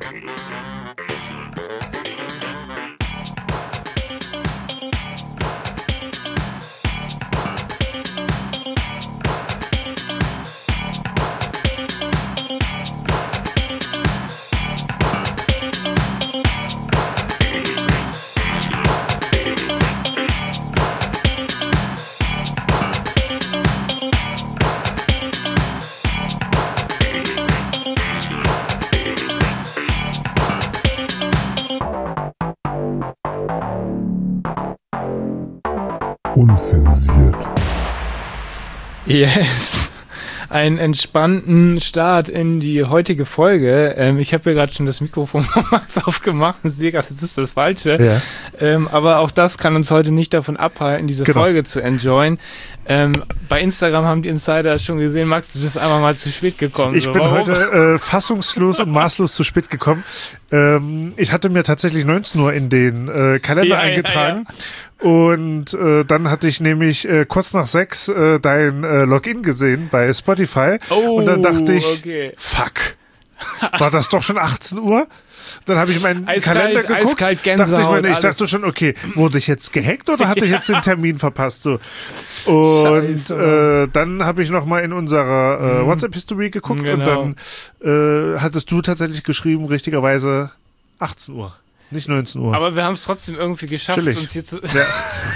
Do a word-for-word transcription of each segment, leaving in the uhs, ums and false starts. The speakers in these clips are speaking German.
Unzensiert. Yes. Einen entspannten Start in die heutige Folge. Ähm, ich habe hier gerade schon das Mikrofon von Max aufgemacht und sehe gerade, das ist das Falsche. Ja. Ähm, aber auch das kann uns heute nicht davon abhalten, diese Genau. Folge zu enjoyen. Ähm, bei Instagram haben die Insider schon gesehen, Max, du bist einfach mal zu spät gekommen. Ich so, bin warum? heute äh, fassungslos und maßlos zu spät gekommen. Ähm, ich hatte mir tatsächlich neunzehn Uhr in den äh, Kalender Ja, ja, eingetragen. Und äh, dann hatte ich nämlich äh, kurz nach sechs äh, dein äh, Login gesehen bei Spotify. Oh, und dann dachte ich, okay. fuck, war das doch schon achtzehn Uhr? Dann habe ich meinen Eiskalt, Kalender geguckt, eiskalt, dachte ich, Gänsehaut, mir, ich dachte alles. schon, okay, wurde ich jetzt gehackt oder hatte ich jetzt den Termin verpasst? So. Und Scheiße, äh, dann habe ich nochmal in unserer äh, Mhm. WhatsApp-History geguckt Genau. und dann äh, hattest du tatsächlich geschrieben, richtigerweise achtzehn Uhr, nicht neunzehn Uhr. Aber wir haben es trotzdem irgendwie geschafft, Chillig. uns hier zu... ja.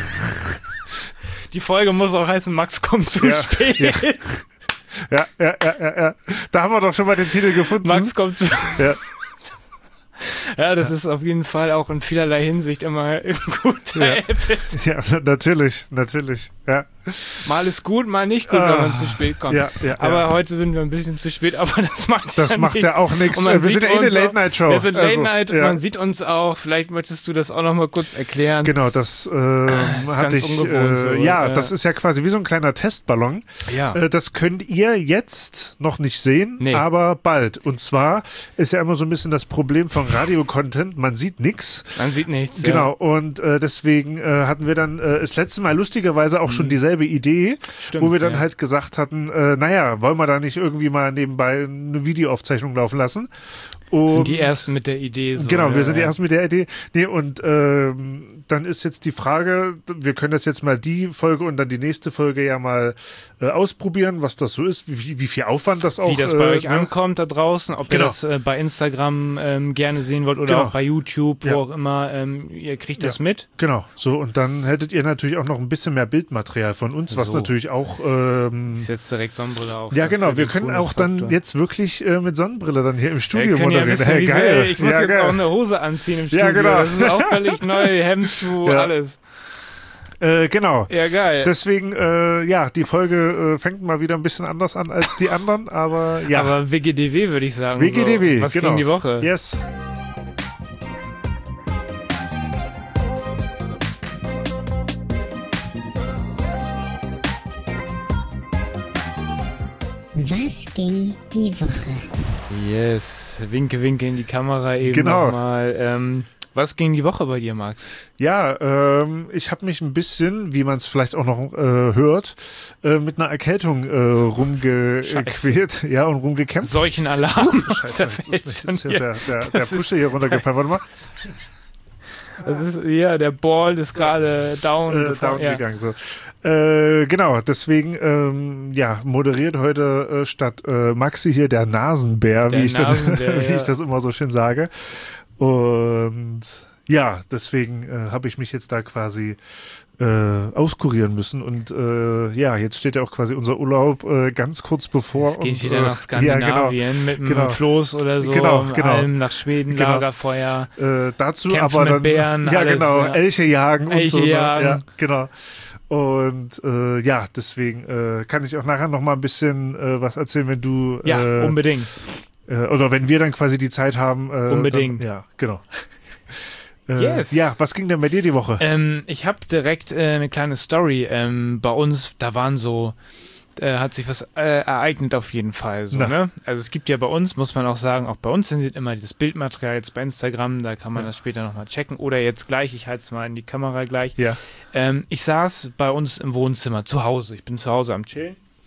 Die Folge muss auch heißen, Max kommt zu Ja, spät. ja. Ja, ja, ja, ja, ja. Da haben wir doch schon mal den Titel gefunden. Max kommt zu... Ja. Ja, das ist auf jeden Fall auch in vielerlei Hinsicht immer gut. Ja. Ja, natürlich, natürlich. Ja. Mal ist gut, mal nicht gut, Ah, wenn man zu spät kommt. ja, ja, aber ja. heute sind wir ein bisschen zu spät, aber das macht Das ja macht nichts. ja auch nichts. Und Wir man sind sieht ja eh eine uns auch- Late-Night-Show. Wir sind Also, Late-Night, ja. man sieht uns auch. Vielleicht möchtest du das auch noch mal kurz erklären. Genau, das äh, ist hatte ganz ich. ungewohnt Äh, so, ja, ja. das ist ja quasi wie so ein kleiner Testballon. Ja. Äh, das könnt ihr jetzt noch nicht sehen, Nee. aber bald. Und zwar ist ja immer so ein bisschen das Problem von Radio-Content, man sieht nichts. Man sieht nichts. Genau, und äh, deswegen äh, hatten wir dann äh, das letzte Mal lustigerweise auch schon dieselbe Idee, Stimmt, wo wir dann ja. halt gesagt hatten, äh, naja, wollen wir da nicht irgendwie mal nebenbei eine Videoaufzeichnung laufen lassen? Ja. Und Sind die Ersten mit der Idee. So, Genau, wir ja, sind die ja. Ersten mit der Idee. Nee, und ähm, dann ist jetzt die Frage, wir können das jetzt mal die Folge und dann die nächste Folge ja mal äh, ausprobieren, was das so ist, wie, wie viel Aufwand das auch Wie das bei äh, euch ne? ankommt da draußen, ob Genau. ihr das äh, bei Instagram ähm, gerne sehen wollt oder Genau. auch bei YouTube, wo Ja. auch immer, ähm, ihr kriegt das Ja. mit. Genau, so und dann hättet ihr natürlich auch noch ein bisschen mehr Bildmaterial von uns, was So. natürlich auch ähm, Ich setze direkt Sonnenbrille auf. ja, dafür genau. Wir den können auch Bonusfaktor. dann jetzt wirklich äh, mit Sonnenbrille dann hier im Wir Studio können ja ein moderieren. bisschen Hey, visuell. geil. Ich muss ja, jetzt geil. auch eine Hose anziehen im Studio. Ja, genau. Das ist auch völlig neu. Hemd zu, Ja. alles. Äh, genau. Ja, geil. Deswegen, äh, ja, die Folge äh, fängt mal wieder ein bisschen anders an als die anderen, aber ja. Aber W G D W würde ich sagen. W G D W, so. Was genau. ging die Woche? Yes. Was ging die Woche? Yes. Winke, winke in die Kamera eben Genau. nochmal. Ähm, was ging die Woche bei dir, Max? Ja, ähm, ich habe mich ein bisschen, wie man es vielleicht auch noch äh, hört, äh, mit einer Erkältung äh, rumgequält, ja, und rumgekämpft. Solchen Alarm. Scheiße, Da jetzt ist fällt mir schon jetzt hier- der, der, der das ist- Pusher hier runtergefallen. Warte mal. Das ist, ja, der Ball ist gerade down. Äh, down ja. gegangen. So. Äh, genau, deswegen ähm, ja, moderiert heute äh, statt äh, Maxi hier der Nasenbär, Der wie, ich, Nasenbär, das, wie ja. ich das immer so schön sage. Und ja, deswegen äh, habe ich mich jetzt da quasi äh, auskurieren müssen. Und äh, ja, jetzt steht ja auch quasi unser Urlaub äh, ganz kurz bevor. Es geht und, wieder äh, nach Skandinavien Ja, mit einem genau. Floß oder so. Genau, im genau. Alm, nach Schweden, Genau. Lagerfeuer. genau. Äh, dazu Kämpfen aber mit dann. Bären, ja, alles, genau. ja. Elche jagen und Elche so. ne? jagen. Ja, genau. Und äh, ja, deswegen äh, kann ich auch nachher noch mal ein bisschen äh, was erzählen, wenn du Ja, äh, unbedingt. äh, oder wenn wir dann quasi die Zeit haben. Äh, Unbedingt. Dann, ja, genau. Äh, Yes. Ja, was ging denn bei dir die Woche? Ähm, ich habe direkt äh, eine kleine Story. Ähm, bei uns, da waren so, äh, hat sich was äh, ereignet auf jeden Fall. So, Na. ne? Also es gibt ja bei uns, muss man auch sagen, auch bei uns sind immer dieses Bildmaterial jetzt bei Instagram, da kann man Ja. das später nochmal checken. Oder jetzt gleich, ich halte es mal in die Kamera gleich. Ja. Ähm, ich saß bei uns im Wohnzimmer, zu Hause. Ich bin zu Hause am Chillen.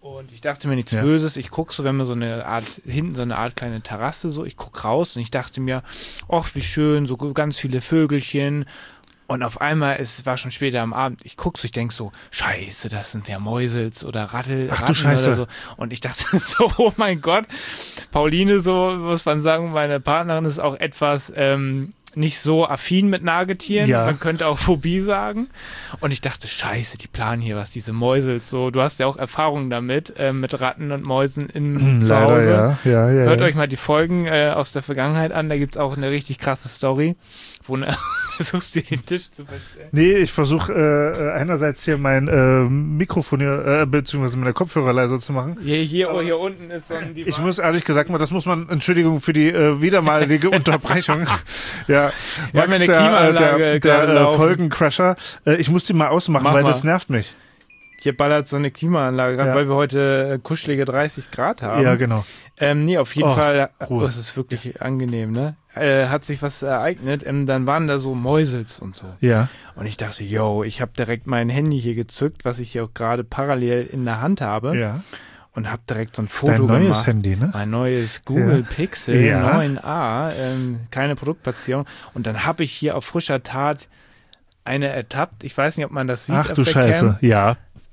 Und ich dachte mir nichts Ja. Böses. Ich gucke so, wenn wir so eine Art, hinten so eine Art kleine Terrasse so, ich gucke raus und ich dachte mir, ach, wie schön, so ganz viele Vögelchen. Und auf einmal, es war schon später am Abend, ich gucke so, ich denke so, scheiße, das sind ja Mäusels oder Rattel, Ach du Ratten Scheiße. oder so. Und ich dachte so, oh mein Gott, Pauline, so muss man sagen, meine Partnerin ist auch etwas ähm, nicht so affin mit Nagetieren. Ja. Man könnte auch Phobie sagen. Und ich dachte, scheiße, die planen hier was, diese Mäusels so. Du hast ja auch Erfahrungen damit, äh, mit Ratten und Mäusen im zu Leider, Hause. ja. ja, ja Hört ja. euch mal die Folgen äh, aus der Vergangenheit an, da gibt es auch eine richtig krasse Story, wo ne, versuchst du den Tisch zu verstellen. Nee, ich versuche äh, einerseits hier mein äh, Mikrofon hier, äh, beziehungsweise meine Kopfhörer leiser zu machen. Hier, hier, oh, hier unten ist so ein Divan. Ich muss ehrlich gesagt mal, das muss man, Entschuldigung für die äh, wiedermalige Unterbrechung. Ja, Wir haben Max, eine der, Klimaanlage der, gerade der äh, laufen. Folgencrasher. Äh, ich muss die mal ausmachen, Mach weil mal. das nervt mich. Hier ballert so eine Klimaanlage, gerade Ja. weil wir heute äh, kuschelige dreißig Grad haben. Ja, genau. Ähm, nee, auf jeden Oh, Fall, Ruhe. oh, es ist wirklich angenehm, ne? Äh, hat sich was ereignet, ähm, dann waren da so Mäusels und so. Ja. Und ich dachte, yo, ich habe direkt mein Handy hier gezückt, was ich hier auch gerade parallel in der Hand habe. Ja. Und habe direkt so ein Foto Dein neues gemacht. Handy, ne? Mein neues Google Ja. Pixel Ja. neun a, ähm, keine Produktplatzierung. Und dann habe ich hier auf frischer Tat eine ertappt. Ich weiß nicht, ob man das sieht. Ach auf du der Scheiße. Cam. Ja.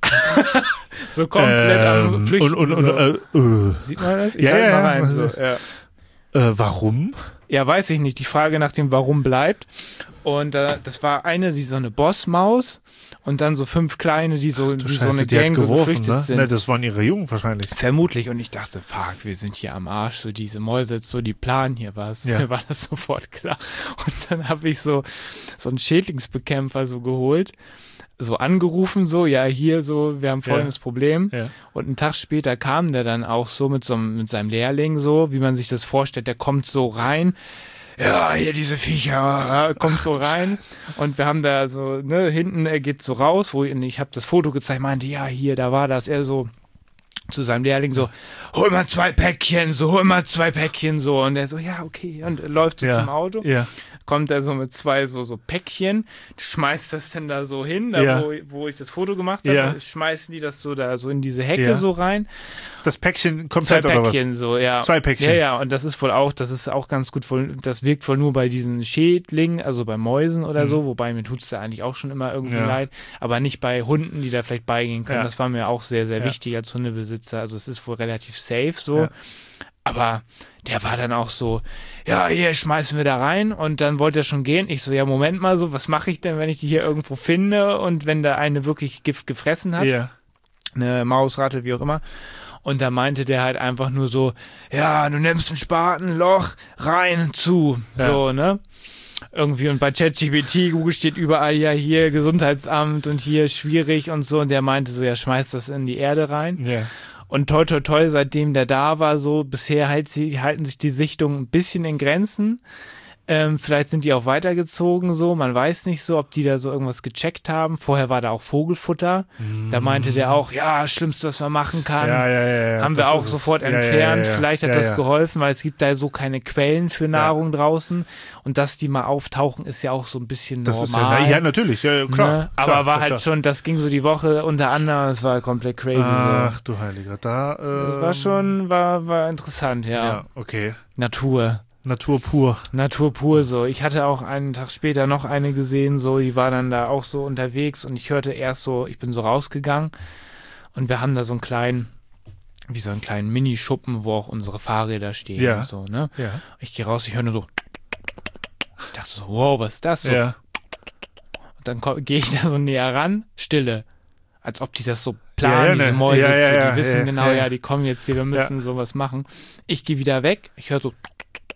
So komplett am Ähm, Flüchten. und, und, so. und, äh, äh, Sieht man das? Ich Ja, halt ja, mal ja. rein. So. Ja. äh, warum? ja, weiß ich nicht. Die Frage nach dem Warum bleibt. Und äh, das war eine, die so eine Bossmaus und dann so fünf kleine, die so, Du wie so Scheiße, eine die hat Gang so geworfen, geflüchtet ne? sind. Ne, das waren ihre Jungen wahrscheinlich. Vermutlich. Und ich dachte, fuck, wir sind hier am Arsch. So diese Mäuse, so die planen hier was. Ja. Mir war das sofort klar. Und dann habe ich so, so einen Schädlingsbekämpfer so geholt, so angerufen, so, ja, hier so, wir haben folgendes Ja. Problem. Ja. Und einen Tag später kam der dann auch so mit, so einem- mit seinem Lehrling so, wie man sich das vorstellt. Der kommt so rein. Ja, hier diese Viecher, äh, kommt so rein und wir haben da so, ne, hinten, er geht so raus, wo ich, ich habe das Foto gezeigt, meinte, ja, hier, da war das, er so zu seinem Lehrling so, hol mal zwei Päckchen, so, hol mal zwei Päckchen, so, und er so, ja, okay, und läuft so Ja. zum Auto, Ja. kommt er so mit zwei so, so Päckchen, schmeißt das dann da so hin, da Ja. wo, wo ich das Foto gemacht habe, Ja. schmeißen die das so da so in diese Hecke Ja. so rein. Das Päckchen Zwei komplett oder was? Päckchen so, ja. Zwei Päckchen. Ja, ja, und das ist wohl auch, das ist auch ganz gut, wohl, das wirkt wohl nur bei diesen Schädlingen, also bei Mäusen oder Mhm. so, wobei mir tut's da eigentlich auch schon immer irgendwie Ja. leid, aber nicht bei Hunden, die da vielleicht beigehen können. Ja. Das war mir auch sehr, sehr Ja. wichtig als Hundebesitzer. Also es ist wohl relativ safe so. Ja. Aber der war dann auch so, ja, hier schmeißen wir da rein und dann wollte er schon gehen. Ich so, ja, Moment mal so, was mache ich denn, wenn ich die hier irgendwo finde und wenn da eine wirklich Gift gefressen hat? Ja. Eine Maus, Ratte, wie auch immer. Und da meinte der halt einfach nur so, ja, du nimmst ein Spatenloch, rein, zu. Ja. So, ne? Irgendwie, und bei ChatGPT, Google steht überall, ja, hier Gesundheitsamt und hier schwierig und so. Und der meinte so, ja, schmeiß das in die Erde rein. Ja. Und toi, toi, toi, seitdem der da war, so, bisher halt sie, halten sich die Sichtungen ein bisschen in Grenzen. Ähm, vielleicht sind die auch weitergezogen so, man weiß nicht so, ob die da so irgendwas gecheckt haben. Vorher war da auch Vogelfutter. Da meinte der auch, ja, das Schlimmste, was man machen kann. Ja, ja, ja, ja. Haben wir Das auch ist es. sofort Ja, ja, entfernt. ja, ja. Vielleicht hat Ja, das ja. geholfen, weil es gibt da so keine Quellen für Nahrung draußen. Und dass die mal auftauchen, ist ja auch so ein bisschen Das ist ja, normal. na, ja, natürlich, ja, ja, klar. Ne? klar Aber war klar, halt klar. schon, das ging so die Woche unter anderem, es war komplett crazy. Ach so. du Heiliger, da. Ähm, Das war schon, war, war interessant, ja. Ja, okay. Natur. Natur pur. Natur pur so. Ich hatte auch einen Tag später noch eine gesehen, so, die war dann da auch so unterwegs und ich hörte erst so, ich bin so rausgegangen und wir haben da so einen kleinen, wie so einen kleinen Minischuppen, wo auch unsere Fahrräder stehen Ja. und so, ne? Ja. Ich gehe raus, ich höre nur so, ich dachte so, wow, was ist das so? Ja. Und dann ko- gehe ich da so näher ran, Stille. Als ob die das so planen, Ja, ja, diese ne. Mäuse, Ja, ja, so, die ja, wissen ja, genau, ja, ja, ja. die kommen jetzt hier, wir müssen sowas machen. Ich gehe wieder weg, ich höre so,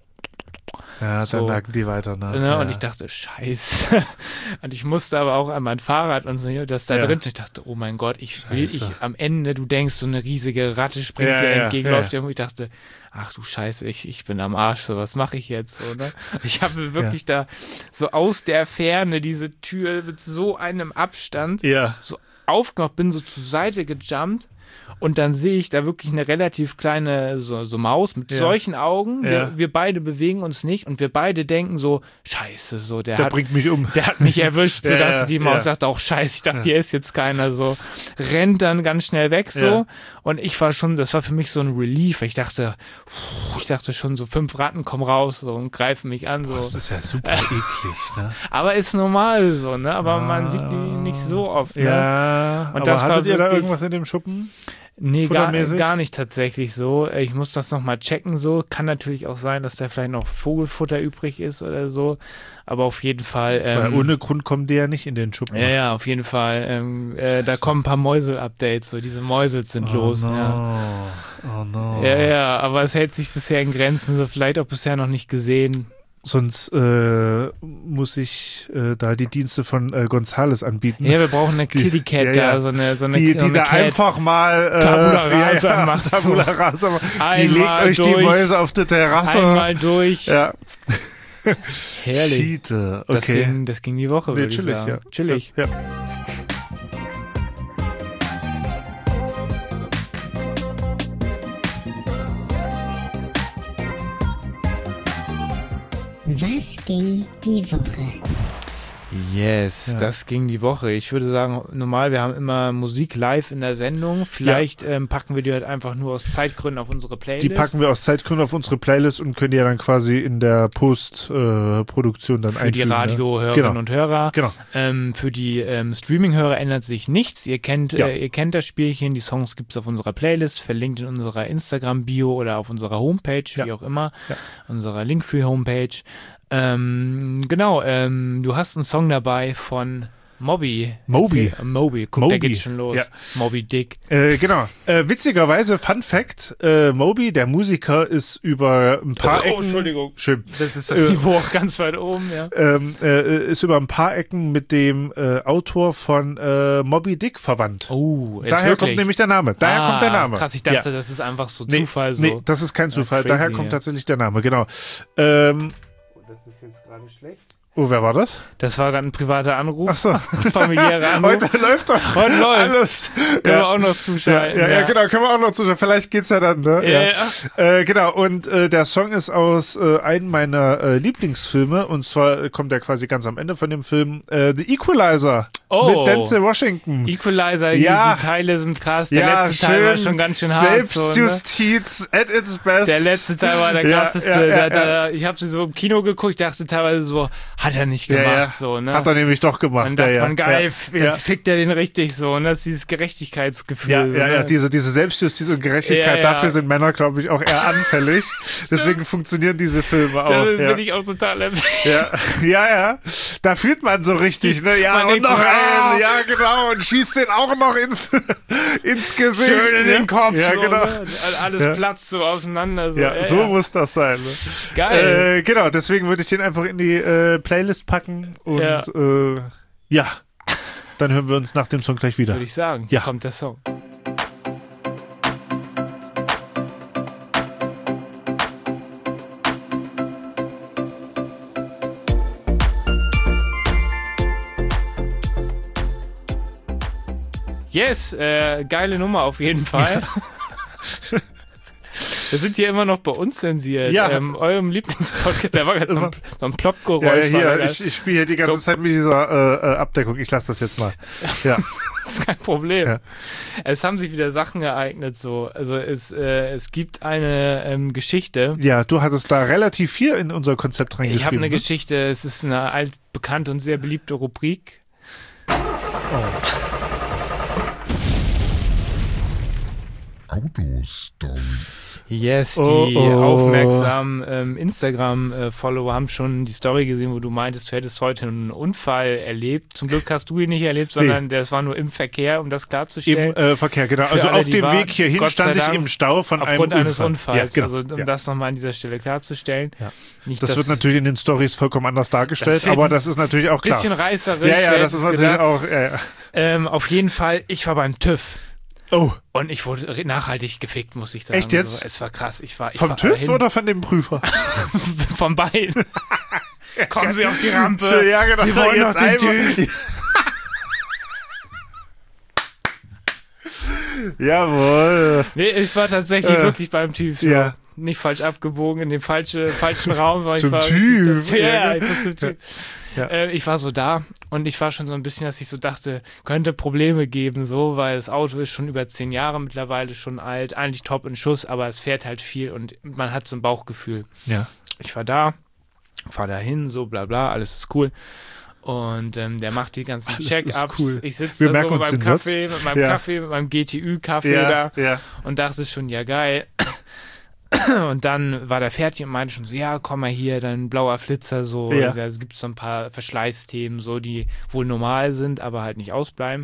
Ja, So. dann lagen die weiter, ne? ne, ja. und ich dachte, scheiße. Und ich musste aber auch an mein Fahrrad und so, das da Ja. drin. Ich dachte, oh mein Gott, ich will, Scheiße. ich am Ende, du denkst, so eine riesige Ratte springt Ja, dir ja, entgegen, ja. läuft dir. Und ich dachte, ach du Scheiße, ich, ich bin am Arsch, so was mache ich jetzt? So, ne? Ich habe wirklich da so aus der Ferne diese Tür mit so einem Abstand Ja. so aufgemacht, bin so zur Seite gejumpt Und dann sehe ich da wirklich eine relativ kleine so, so Maus mit Ja. solchen Augen. Ja. Wir, wir beide bewegen uns nicht und wir beide denken so, scheiße, so, der, Der hat, bringt mich um. der hat mich erwischt, so Ja, dachte ja, die Maus, ja. sagt auch, scheiße, ich dachte, hier ist jetzt keiner, so, rennt dann ganz schnell weg, so. Ja. Und ich war schon, das war für mich so ein Relief. Ich dachte, puh, ich dachte schon, so fünf Ratten kommen raus so, und greifen mich an, so. Das ist ja super eklig, ne? Aber ist normal so, ne? Aber man sieht die nicht so oft, ne? Ja, Und aber das war hattet ihr da wirklich- irgendwas in dem Schuppen? Nee, gar, Futtermäßig? gar nicht tatsächlich so. Ich muss das nochmal checken so. Kann natürlich auch sein, dass da vielleicht noch Vogelfutter übrig ist oder so. Aber auf jeden Fall. Weil Ähm, ohne Grund kommen die ja nicht in den Schuppen. ja, ja, auf jeden Fall. Ähm, äh, da kommen ein paar Mäusel-Updates. So, diese Mäusels sind Oh los. no. Ja. Oh no. ja, ja, aber es hält sich bisher in Grenzen. So, vielleicht auch bisher noch nicht gesehen. Sonst äh, muss ich äh, da die Dienste von äh, Gonzales anbieten. Ja, wir brauchen eine Die- Kitty Cat ja, da. ja. So eine, so eine, die so die eine da Cat. einfach mal äh, Tabula rasa ja, ja, macht. Tabula rasa macht. Die Einmal legt euch die durch. Mäuse auf die Terrasse. Einmal durch. Ja. Herrlich. Schiete. Das, Okay. ging, das ging die Woche, Nee, würde ich chillig, sagen. ja. Chillig. Ja. Was ging die Woche? Yes, Ja. das ging die Woche. Ich würde sagen, normal, wir haben immer Musik live in der Sendung. Vielleicht ähm, packen wir die halt einfach nur aus Zeitgründen auf unsere Playlist. Die packen wir aus Zeitgründen auf unsere Playlist und können die ja dann quasi in der Postproduktion dann für einfügen. die Radiohörerinnen Genau. und Hörer. Genau. Ähm, für die ähm, Streaming-Hörer ändert sich nichts. Ihr kennt, Ja. äh, ihr kennt das Spielchen. Die Songs gibt es auf unserer Playlist, verlinkt in unserer Instagram-Bio oder auf unserer Homepage, wie Ja. auch immer. Ja. Unserer Linktree-Homepage. Ähm, genau, ähm, du hast einen Song dabei von Moby. Moby. Erzähl- äh, Moby, guck, Moby. der geht schon los. Ja. Moby Dick. Äh, genau. Äh, witzigerweise, Fun Fact, äh, Moby, der Musiker, ist über ein paar Oh, Ecken... Entschuldigung. Schön. Das ist das Äh, Niveau auch ganz weit oben, ja. Ähm, äh, ist über ein paar Ecken mit dem äh, Autor von äh, Moby Dick verwandt. Oh, jetzt Daher wirklich? kommt nämlich der Name. Daher ah, kommt der Name. Krass, ich dachte, das ist einfach so Nee, Zufall. So. Nee, das ist kein Zufall. crazy, Daher kommt ja. tatsächlich der Name, genau. Ähm, Das ist jetzt gerade schlecht. oh, wer war das? Das war gerade ein privater Anruf. Ach so. Familiärer Anruf. Heute läuft doch Heute läuft. alles. Können wir Ja. auch noch Ja, zuschalten. ja, ja, genau, können wir auch noch zuschauen. Vielleicht geht's ja dann, ne? Ja, Ja. Äh, genau, und äh, der Song ist aus äh, einem meiner äh, Lieblingsfilme, und zwar äh, kommt er quasi ganz am Ende von dem Film, äh, The Equalizer Oh. mit Denzel Washington. Equalizer, Ja. die, die Teile sind krass. Der Ja, letzte Teil war schön schon ganz schön hart. So, ne? Selbstjustiz at its best. Der letzte Teil war der Ja, krasseste. ja, ja, da, ja. da, ich habe sie so im Kino geguckt, ich dachte teilweise so, hat er nicht Ja, gemacht. ja. So, ne? Hat er nämlich doch gemacht. Man dachte ja, ja. man, geil, Ja. f- Ja. fickt er den richtig so. Ne? Das ist dieses Gerechtigkeitsgefühl. Ja, so, ja, ne? ja, diese, diese Selbstjustiz und Gerechtigkeit, Ja, ja. dafür sind Männer, glaube ich, auch eher anfällig. Deswegen funktionieren diese Filme auch. Da Ja. bin ich auch total erwähnt. Ja, ja, ja. Da fühlt man so richtig, ne? Ja, Man und denkt noch so, ah. einen, ja, genau, und schießt den auch noch ins, ins Gesicht. Schön in ja. den Kopf. Ja, so, genau. Ne? Alles Ja. platzt so auseinander. So, Ja, ja, so ja. muss das sein. Ne? Geil. Äh, genau, deswegen würde ich den einfach in die äh, Playlist packen und Ja. äh, ja, dann hören wir uns nach dem Song gleich wieder. Würde ich sagen. Ja. Hier kommt der Song. Yes, äh, geile Nummer auf jeden Fall. Wir sind hier immer noch bei uns zensiert. Ja. Ähm, eurem Lieblingspodcast, da war gerade so ein, so ein Ja, Plopp-Geräusch. ja, war hier, da. ich, ich spiele hier die ganze Guck. Zeit mit dieser äh, äh, Abdeckung. Ich lasse das jetzt mal. Ja. Das ist kein Problem. Ja. Es haben sich wieder Sachen ereignet. So. Also es, äh, es gibt eine ähm, Geschichte. Ja, du hattest da relativ viel in unser Konzept reingeschrieben. Ich habe eine ne? Geschichte, es ist eine altbekannte und sehr beliebte Rubrik. Autostories. Yes, die Oh, oh. aufmerksamen ähm, Instagram-Follower haben schon die Story gesehen, wo du meintest, du hättest heute einen Unfall erlebt. Zum Glück hast du ihn nicht erlebt, sondern das war nur im Verkehr, um das klarzustellen. Im äh, Verkehr, genau. Für Also alle, auf die dem waren, Weg hierhin Gott sei stand ich Dank, im Stau von Aufgrund einem eines Unfall. Unfalls. Ja, genau. Also um ja. das nochmal an dieser Stelle klarzustellen. Ja. Nicht, Das dass- wird natürlich in den Stories vollkommen anders dargestellt, Das wird aber ein das ist natürlich auch klar. bisschen reißerisch. Ja, ja, wer das hätte ist es natürlich gedacht. auch. Ja, ja. Ähm, auf jeden Fall, ich war beim TÜV. Oh, Und ich wurde re- nachhaltig gefickt, muss ich sagen. Echt jetzt? So, es war krass. Ich war, ich vom war TÜV hin- oder von dem Prüfer? vom Bein. Kommen Sie auf die Rampe. Ja, genau. Sie wollen noch Jetzt den einmal- TÜV. Jawohl. Nee, ich war tatsächlich Äh, wirklich beim TÜV. So. ja. Nicht falsch abgebogen, in dem falsche, falschen Raum. Weil Zum ich war TÜV. richtig- Ja, ja, ich, muss zum TÜV. Ja. Äh, ich war so da und ich war schon so ein bisschen, dass ich so dachte, könnte Probleme geben, so, weil das Auto ist schon über zehn Jahre mittlerweile, schon alt, eigentlich top in Schuss, aber es fährt halt viel und man hat so ein Bauchgefühl. Ja. Ich war da, fahr da hin, so bla bla, alles ist cool. Und ähm, der macht die ganzen Alles Check-ups. ist cool. Ich sitze Wir da merken so mit uns meinem den Kaffee, mit meinem Ja. Kaffee, mit meinem G T Ü-Kaffee Ja, da ja. und dachte schon, ja geil. Und dann war der fertig und meinte schon so, ja, komm mal hier, dann blauer Flitzer, so. Ja. Also, es gibt so ein paar Verschleißthemen, so, die wohl normal sind, aber halt nicht ausbleiben.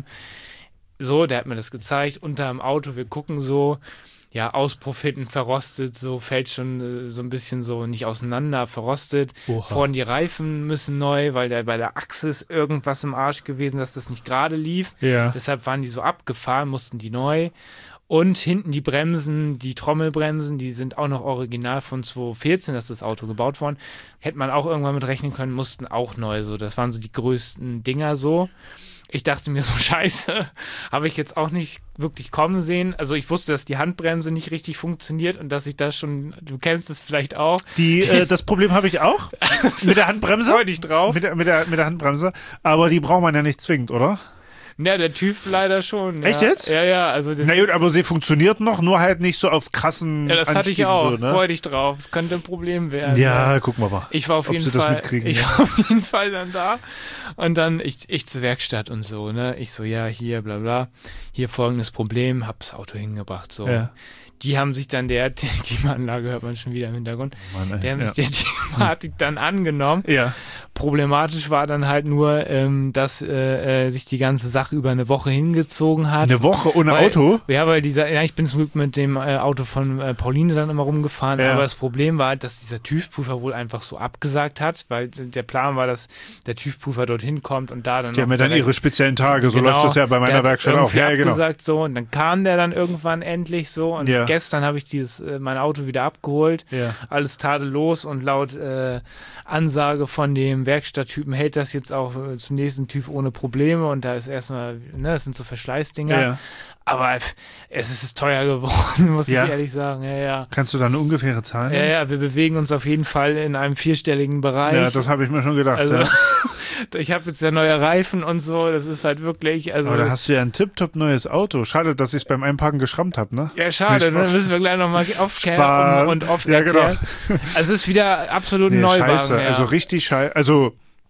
So, der hat mir das gezeigt, unter dem Auto, wir gucken so, ja, Auspuff hinten verrostet, so, fällt schon äh, so ein bisschen so nicht auseinander, verrostet. Oha. Vorne die Reifen müssen neu, weil der bei der Achse ist irgendwas im Arsch gewesen, dass das nicht gerade lief. Ja. Deshalb waren die so abgefahren, mussten die neu. Und hinten die Bremsen, die Trommelbremsen, die sind auch noch original von zweitausendvierzehn, dass das Auto gebaut worden. Hätte man auch irgendwann mit rechnen können, mussten auch neu so. Das waren so die größten Dinger so. Ich dachte mir so, scheiße, habe ich jetzt auch nicht wirklich kommen sehen. Also ich wusste, dass die Handbremse nicht richtig funktioniert und dass ich das schon, du kennst es vielleicht auch. Die, äh, das Problem habe ich auch mit der Handbremse. Freu dich drauf. Mit der, mit, der, mit der Handbremse. Aber die braucht man ja nicht zwingend, oder? Ja, der TÜV leider schon. Echt ja. jetzt? Ja, ja, also das, Na gut, aber sie funktioniert noch, nur halt nicht so auf krassen ja, das hatte ich Anstiegen auch. So, ne? Freu dich drauf. Es könnte ein Problem werden. Ja, gucken wir mal. Ich war auf ob jeden sie das Fall, mitkriegen, ich ja. war auf jeden Fall dann da und dann ich, ich zur Werkstatt und so, ne? Ich so, ja, hier, bla bla, hier folgendes Problem, hab das Auto hingebracht, so. Ja. Die haben sich dann der, die Klimaanlage hört man schon wieder im Hintergrund, Mann, ey. die haben ja. sich der Thematik dann angenommen. ja. Problematisch war dann halt nur, ähm, dass äh, äh, sich die ganze Sache über eine Woche hingezogen hat. Eine Woche ohne Weil- Auto? Ja, weil dieser, ja, ich bin zum Glück mit dem äh, Auto von äh, Pauline dann immer rumgefahren, Ja. aber das Problem war halt, dass dieser TÜV-Prüfer wohl einfach so abgesagt hat, weil d- der Plan war, dass der TÜV-Prüfer dorthin kommt und da dann Die haben noch ja dann direkt- ihre speziellen Tage, so Genau, läuft das ja bei der meiner hat Werkstatt auch. irgendwie Ja, ja, genau. abgesagt so und dann kam der dann irgendwann endlich so und Ja. gestern habe ich dieses äh, mein Auto wieder abgeholt, Ja. alles tadellos und laut äh, Ansage von dem Werkstatttypen hält das jetzt auch äh, zum nächsten TÜV ohne Probleme und da ist erstmal, ne, das sind so Verschleißdinger, Ja. aber f- es ist teuer geworden, muss Ja. ich ehrlich sagen, ja, ja. Kannst du da eine ungefähre Zahl Ja, nennen? ja, wir bewegen uns auf jeden Fall in einem vierstelligen Bereich. Ja, das habe ich mir schon gedacht. also, ja. ich habe jetzt ja neue Reifen und so, das ist halt wirklich, also Aber da hast du ja ein tipptopp neues Auto. Schade, dass ich es beim Einparken geschrammt habe, ne? ja, schade, Nicht dann Spaß. müssen wir gleich nochmal aufklären Spaß. und, und oft Ja, genau. erklären. Also es ist wieder absolut ein Nee, Neuwagen. scheiße. Ja. Also richtig scheiße. Also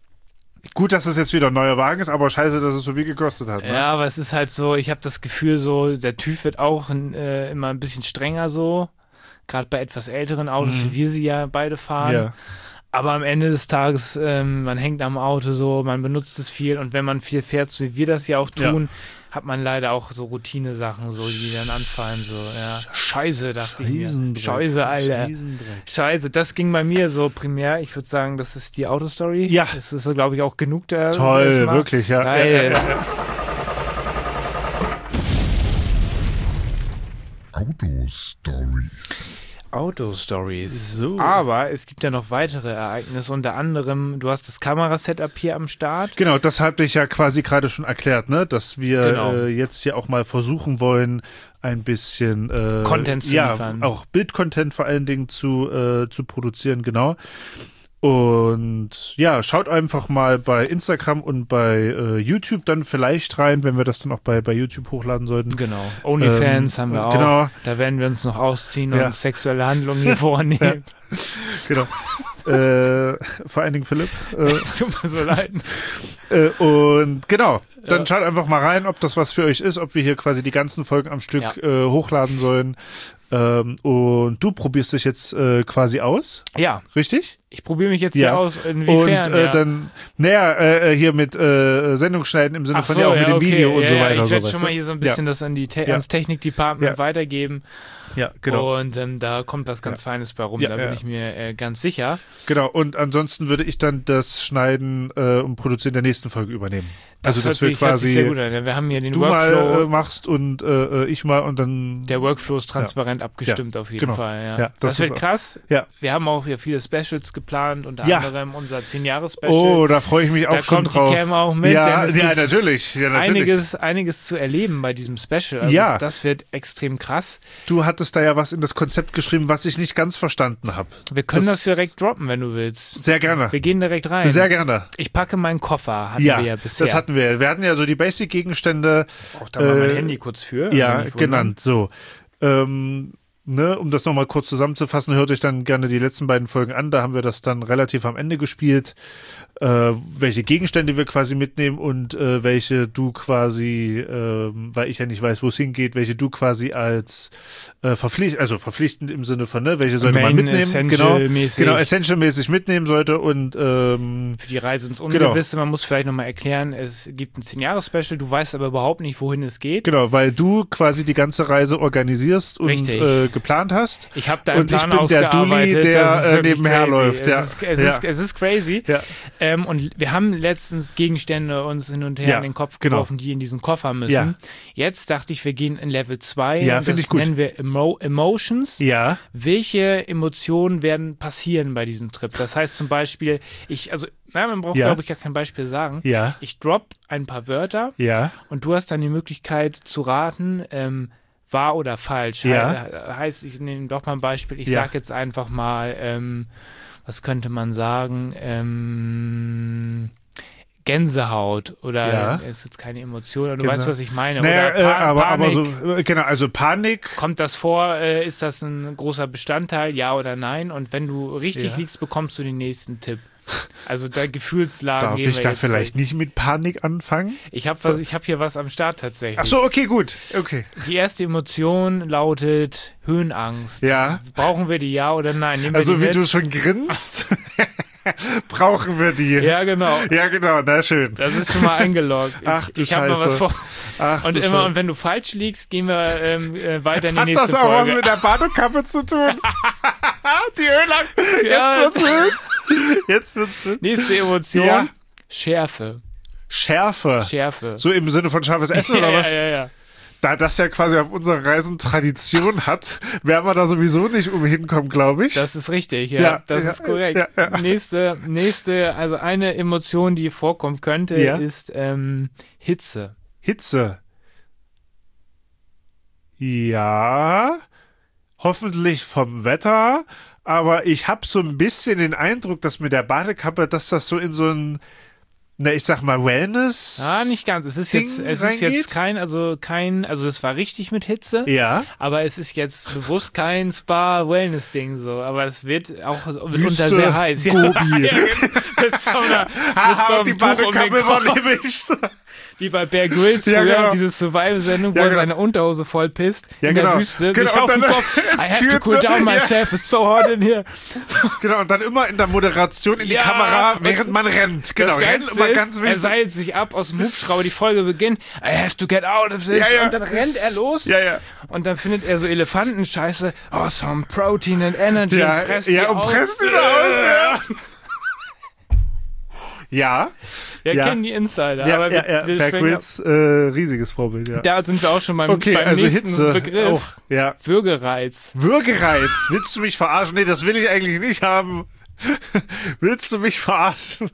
gut, dass es jetzt wieder ein neuer Wagen ist, aber scheiße, dass es so viel gekostet hat. Ne? Ja, aber es ist halt so, ich habe das Gefühl so, der TÜV wird auch äh, immer ein bisschen strenger so, gerade bei etwas älteren Autos, Mhm. wie wir sie ja beide fahren. Ja. Aber am Ende des Tages, ähm, man hängt am Auto so, man benutzt es viel und wenn man viel fährt, so wie wir das ja auch tun, hat man leider auch so Routine-Sachen, so, die dann anfallen, so, ja. Scheiße, dachte ich mir. Scheisendreck. Scheiße, Alter. Scheisendreck. Scheiße, das ging bei mir so primär. Ich würde sagen, das ist die Autostory. Ja. Das ist, glaube ich, auch genug der. Toll, erstmal. wirklich, ja. Geil. Ja, ja, ja. Autostories. Autostories. So. Aber es gibt ja noch weitere Ereignisse, unter anderem, du hast das Kamerasetup hier am Start. Genau, das hatte ich ja quasi gerade schon erklärt, ne? Dass wir Genau. äh, jetzt hier auch mal versuchen wollen, ein bisschen äh, Content zu ja, liefern. auch Bildcontent vor allen Dingen zu, äh, zu produzieren, genau. Und ja, schaut einfach mal bei Instagram und bei äh, YouTube dann vielleicht rein, wenn wir das dann auch bei, bei YouTube hochladen sollten. Genau. OnlyFans Ähm, haben wir auch. genau. Da werden wir uns noch ausziehen Ja. und sexuelle Handlungen hier vornehmen. Genau. äh, vor allen Dingen Philipp. Äh, Es tut mir so leid. Äh, und genau, dann Ja. schaut einfach mal rein, ob das was für euch ist, ob wir hier quasi die ganzen Folgen am Stück Ja. äh, hochladen sollen. Ähm, und du probierst dich jetzt äh, quasi aus, Ja, richtig? ich probiere mich jetzt Ja. hier aus. Und Inwiefern? äh, ja. dann, naja, äh, hier mit äh, Sendungsschneiden im Sinne Ach von so, ja auch ja, mit dem okay. Video und ja, so ja, weiter. Ich so, werde weißt schon du? mal hier so ein bisschen das an die Te Ja. ans Technikdepartment Ja. weitergeben. Ja, genau. Und ähm, da kommt was ganz Feines bei rum, Ja, da bin ja. ich mir äh, ganz sicher. Genau, und ansonsten würde ich dann das Schneiden äh, und Produzieren der nächsten Folge übernehmen. Das, also, hört, dass wir sich, hört sich quasi sehr gut an. Wir haben hier den du Workflow. mal äh, machst und äh, ich mal und dann Der Workflow ist transparent anscheinend abgestimmt Ja, auf jeden genau. Fall. Ja. Ja, das das wird ist- krass. Ja. Wir haben auch hier viele Specials geplant, unter Ja. anderem unser zehn-Jahres-Special. Oh, da freue ich mich auch Da schon kommt die drauf. Cam auch mit, Ja, denn es ja gibt natürlich. Ja, natürlich. Einiges, einiges zu erleben bei diesem Special. Also Ja. Das wird extrem krass. Du hattest da ja was in das Konzept geschrieben, was ich nicht ganz verstanden habe. Wir können das, Das- direkt droppen, wenn du willst. Sehr gerne. Wir gehen direkt rein. Sehr gerne. Ich packe meinen Koffer, hatten Ja, wir ja bisher. das hatten wir. Wir hatten ja so die Basic-Gegenstände auch da mal mein äh, Handy kurz für. ja, also nicht wundern. genannt. So. Ähm, ne, um das nochmal kurz zusammenzufassen, hört euch dann gerne die letzten beiden Folgen an. Da haben wir das dann relativ am Ende gespielt, äh, welche Gegenstände wir quasi mitnehmen und äh, welche du quasi, äh, weil ich ja nicht weiß, wo es hingeht, welche du quasi als äh, verpflichtend, also verpflichtend im Sinne von, ne, welche sollte Main man mitnehmen. Genau, Essential-mäßig. genau, essential-mäßig mitnehmen sollte und ähm, Für die Reise ins Genau. Ungewisse. Man muss vielleicht nochmal erklären, es gibt ein zehn-Jahres-Special, du weißt aber überhaupt nicht, wohin es geht. genau, weil du quasi die ganze Reise organisierst und Richtig. äh, geplant hast. Ich habe da einen Und ich Plan bin der ausgearbeitet. Dulli, der, das ist äh, wirklich nebenher crazy. läuft, Es, ja. ist, es, Ja. ist, es ist crazy. Ja. Ähm, und wir haben letztens Gegenstände uns hin und her Ja, in den Kopf genau. geworfen, die in diesen Koffer müssen. Ja. Jetzt dachte ich, wir gehen in Level zwei. Ja, Das finde ich gut. nennen wir Emo Emotions. Ja, Welche Emotionen werden passieren bei diesem Trip? Das heißt zum Beispiel, ich, also, na, man braucht, Ja. glaube ich, gar kein Beispiel sagen. ja, Ich drop ein paar Wörter ja, und du hast dann die Möglichkeit zu raten, ähm, wahr oder falsch. Ja. He heißt, ich nehme doch mal ein Beispiel. Ich Ja. sage jetzt einfach mal, ähm, was könnte man sagen? Ähm, Gänsehaut oder Ja. ist jetzt keine Emotion, aber du Gänse- weißt, was ich meine. naja, oder äh, Pa- aber, aber Panik. so, äh, genau, also Panik, Kommt das vor? Äh, ist das ein großer Bestandteil? Ja oder nein? Und wenn du richtig Ja. liegst, bekommst du den nächsten Tipp. Also da Gefühlslagen darf gehen ich wir da jetzt vielleicht durch. nicht mit Panik anfangen? Ich habe was, ich habe hier was am Start tatsächlich. Ach so, okay, gut, okay. Die erste Emotion lautet Höhenangst. Ja. Brauchen wir die ja oder nein? Nehmen wir Also die wie mit? du schon grinst, brauchen wir die. Ja, genau. Ja, genau, na schön. Das ist schon mal eingeloggt. Ich, Ach du ich habe mal was Scheiße. vor. Ach, Und du immer, Scheiße. und wenn du falsch liegst, gehen wir ähm, äh, weiter in die Hat nächste das auch Folge. was mit der Badekappe zu tun? Die Höhenangst. Ja. Jetzt wird's wild. Jetzt wird's wild. Nächste Emotion. Ja. Schärfe. Schärfe. Schärfe. So im Sinne von scharfes Essen ja, oder was? ja, ja, ja. Da das ja quasi auf unseren Reisen Tradition hat, werden wir da sowieso nicht umhin kommen, glaube ich. Das ist richtig, ja. Ja, das ja, ist korrekt. ja, ja. Nächste, nächste, also eine Emotion, die vorkommen könnte, Ja. ist ähm, Hitze. Hitze. Ja, hoffentlich vom Wetter, aber ich habe so ein bisschen den Eindruck, dass mit der Badekappe, dass das so in so ein, na, ich sag mal, Wellness. Ah, nicht ganz. Es ist Ding jetzt, es ist reingeht? jetzt kein, also kein, also es war richtig mit Hitze, Ja. aber es ist jetzt bewusst kein Spa-Wellness-Ding so. Aber es wird auch Wüste, mitunter sehr heiß. Gobi. Ja, ja, mit so einer, mit so Haha, einem und die Tuch um den Badekappe war Kopf. nämlich. Wie bei Bear Grylls Ja, früher, genau. diese Survival-Sendung, wo Ja, er genau. seine Unterhose voll pisst Ja, in genau. der Wüste, Genau, sich auf und den dann- Kopf, es I have to kühlt, cool ne? down Ja. myself, it's so hot in here. Genau, und dann immer in der Moderation in die Ja, Kamera, und während man rennt. Genau, das rennt Geilste immer ist, ganz er wichtig. seilt sich ab aus dem Hubschrauber, die Folge beginnt, I have to get out of this, Ja, ja. und dann rennt er los Ja, ja. und dann findet er so Elefantenscheiße, oh, some protein and energy, Ja, und presst ja, die und aus. presst die aus, ja. Ja, Wir Ja. kennen die Insider, ja, aber ja, wir, ja. wir Bear schwenken Grylls, äh, riesiges Vorbild, ja. ab. Da sind wir auch schon beim, Okay, beim also nächsten Hitze. Begriff. Auch, ja. Würgereiz. Würgereiz. Willst du mich verarschen? Nee, das will ich eigentlich nicht haben. Willst du mich verarschen?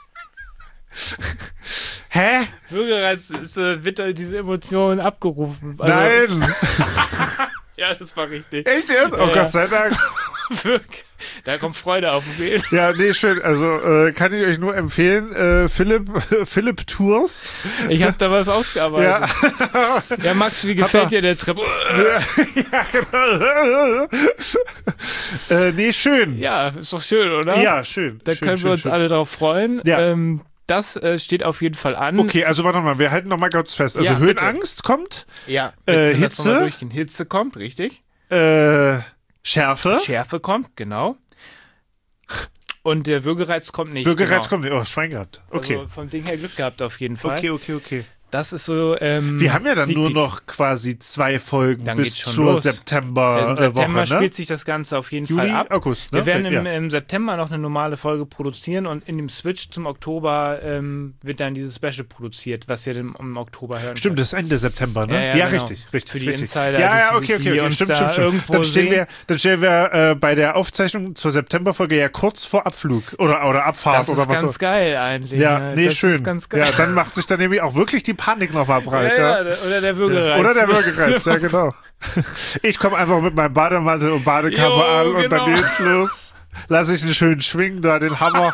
Hä? Würgereiz ist, äh, wird da diese Emotion abgerufen. Also, Nein. Ja, das war richtig. Echt jetzt? Oh Ja, Gott sei Dank. Würg- Da kommt Freude auf den Weg. Ja, nee, schön. Also äh, kann ich euch nur empfehlen. Äh, Philipp, Philipp Tours. Ich habe da was ausgearbeitet. Ja. Ja, Max, wie gefällt er- dir der Trip? Ja, genau. äh, nee, schön. Ja, ist doch schön, oder? Ja, schön. Da schön, können schön, wir uns schön. alle drauf freuen. Ja. Ähm, das äh, steht auf jeden Fall an. Okay, also warte mal, wir halten noch mal kurz fest. Also Ja, bitte. Höhenangst kommt, Ja, wir Äh, können das noch mal Hitze? durchgehen. Hitze kommt, richtig. äh, Schärfe. Schärfe kommt, genau. Und der Würgereiz kommt nicht. Würgereiz genau. kommt nicht. Oh, Schwein gehabt. Okay. Also vom Ding her Glück gehabt auf jeden Fall. Okay, okay, okay. Das ist so. Ähm, Wir haben ja dann Sneak nur Peek. noch quasi zwei Folgen Dann bis geht's schon zur los. September-Woche. Im September ne? spielt sich das Ganze auf jeden Juli, Fall ab. August. Ne? Wir werden im, ja. im September noch eine normale Folge produzieren und in dem Switch zum Oktober ähm, wird dann dieses Special produziert, was ihr dann im Oktober hören Stimmt, könnt. das ist Ende September, ne? Ja, ja, genau. richtig, richtig. Für die richtig. Insider, Ja, ja, die- okay, die okay, okay. uns Stimmt, da stimmt, stimmt. irgendwo Dann stehen sehen. wir, dann stehen wir äh, bei der Aufzeichnung zur Septemberfolge ja kurz vor Abflug oder, oder Abfahrt Das oder ist was ganz auch. geil eigentlich. Ja, nee, das schön. Ist ganz geil. Ja, dann macht sich dann nämlich auch wirklich die Panik nochmal breit. Ja, ja, ja, oder der Würgereiz. Oder der Würgereiz, ja genau. Ich komme einfach mit meinem Bademantel und Badekappe Jo, an und genau. dann geht's los. Lass ich einen schönen schwingen, da den Hammer.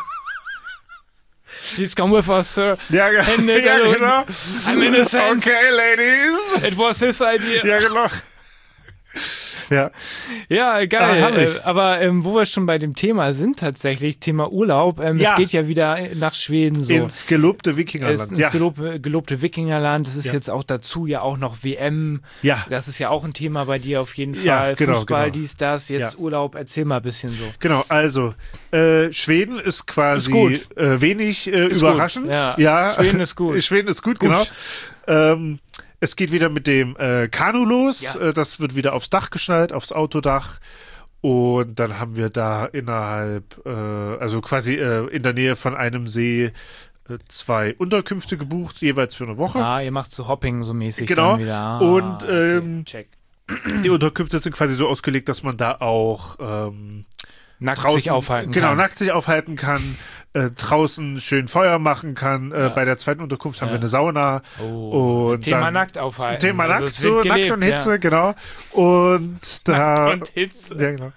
Please come with us, sir. Ja, ge- Hände ja da genau. unten. I'm innocent. Okay, Ladies. It was his idea. Ja, genau. Ja, Ja, geil. Ah, herrlich. äh, aber ähm, wo wir schon bei dem Thema sind, tatsächlich, Thema Urlaub, ähm, Ja. es geht ja wieder nach Schweden so. ins gelobte Es ist Wikingerland. ins Ja, gelobte, gelobte Wikingerland. Es ist Ja. jetzt auch dazu ja auch noch W M. ja. Das ist ja auch ein Thema bei dir auf jeden Fall. Ja, genau, Fußball, genau. dies, das, jetzt Ja. Urlaub. Erzähl mal ein bisschen so. Genau, also äh, Schweden ist quasi Ist gut. Äh, wenig äh, Ist überraschend. gut, ja. Schweden ist gut. Schweden ist gut, Gut. genau. Ähm, es geht wieder mit dem äh, Kanu los. Ja. Äh, das wird wieder aufs Dach geschnallt, aufs Autodach. Und dann haben wir da innerhalb, äh, also quasi äh, in der Nähe von einem See äh, zwei Unterkünfte gebucht, jeweils für eine Woche. Ah, ihr macht so Hopping so mäßig Genau. dann wieder. Ah, Und, okay, ähm, check. Die Unterkünfte sind quasi so ausgelegt, dass man da auch ähm, Nackt draußen sich aufhalten genau, kann. nackt sich aufhalten kann, äh, draußen schön Feuer machen kann. Äh, Ja. Bei der zweiten Unterkunft haben Ja. wir eine Sauna. Oh, Und Thema dann- nackt aufhalten. Thema Also nackt, es wird so gelebt, nackt und Hitze, ja. genau. Und da, Nackt und Hitze. ja, genau.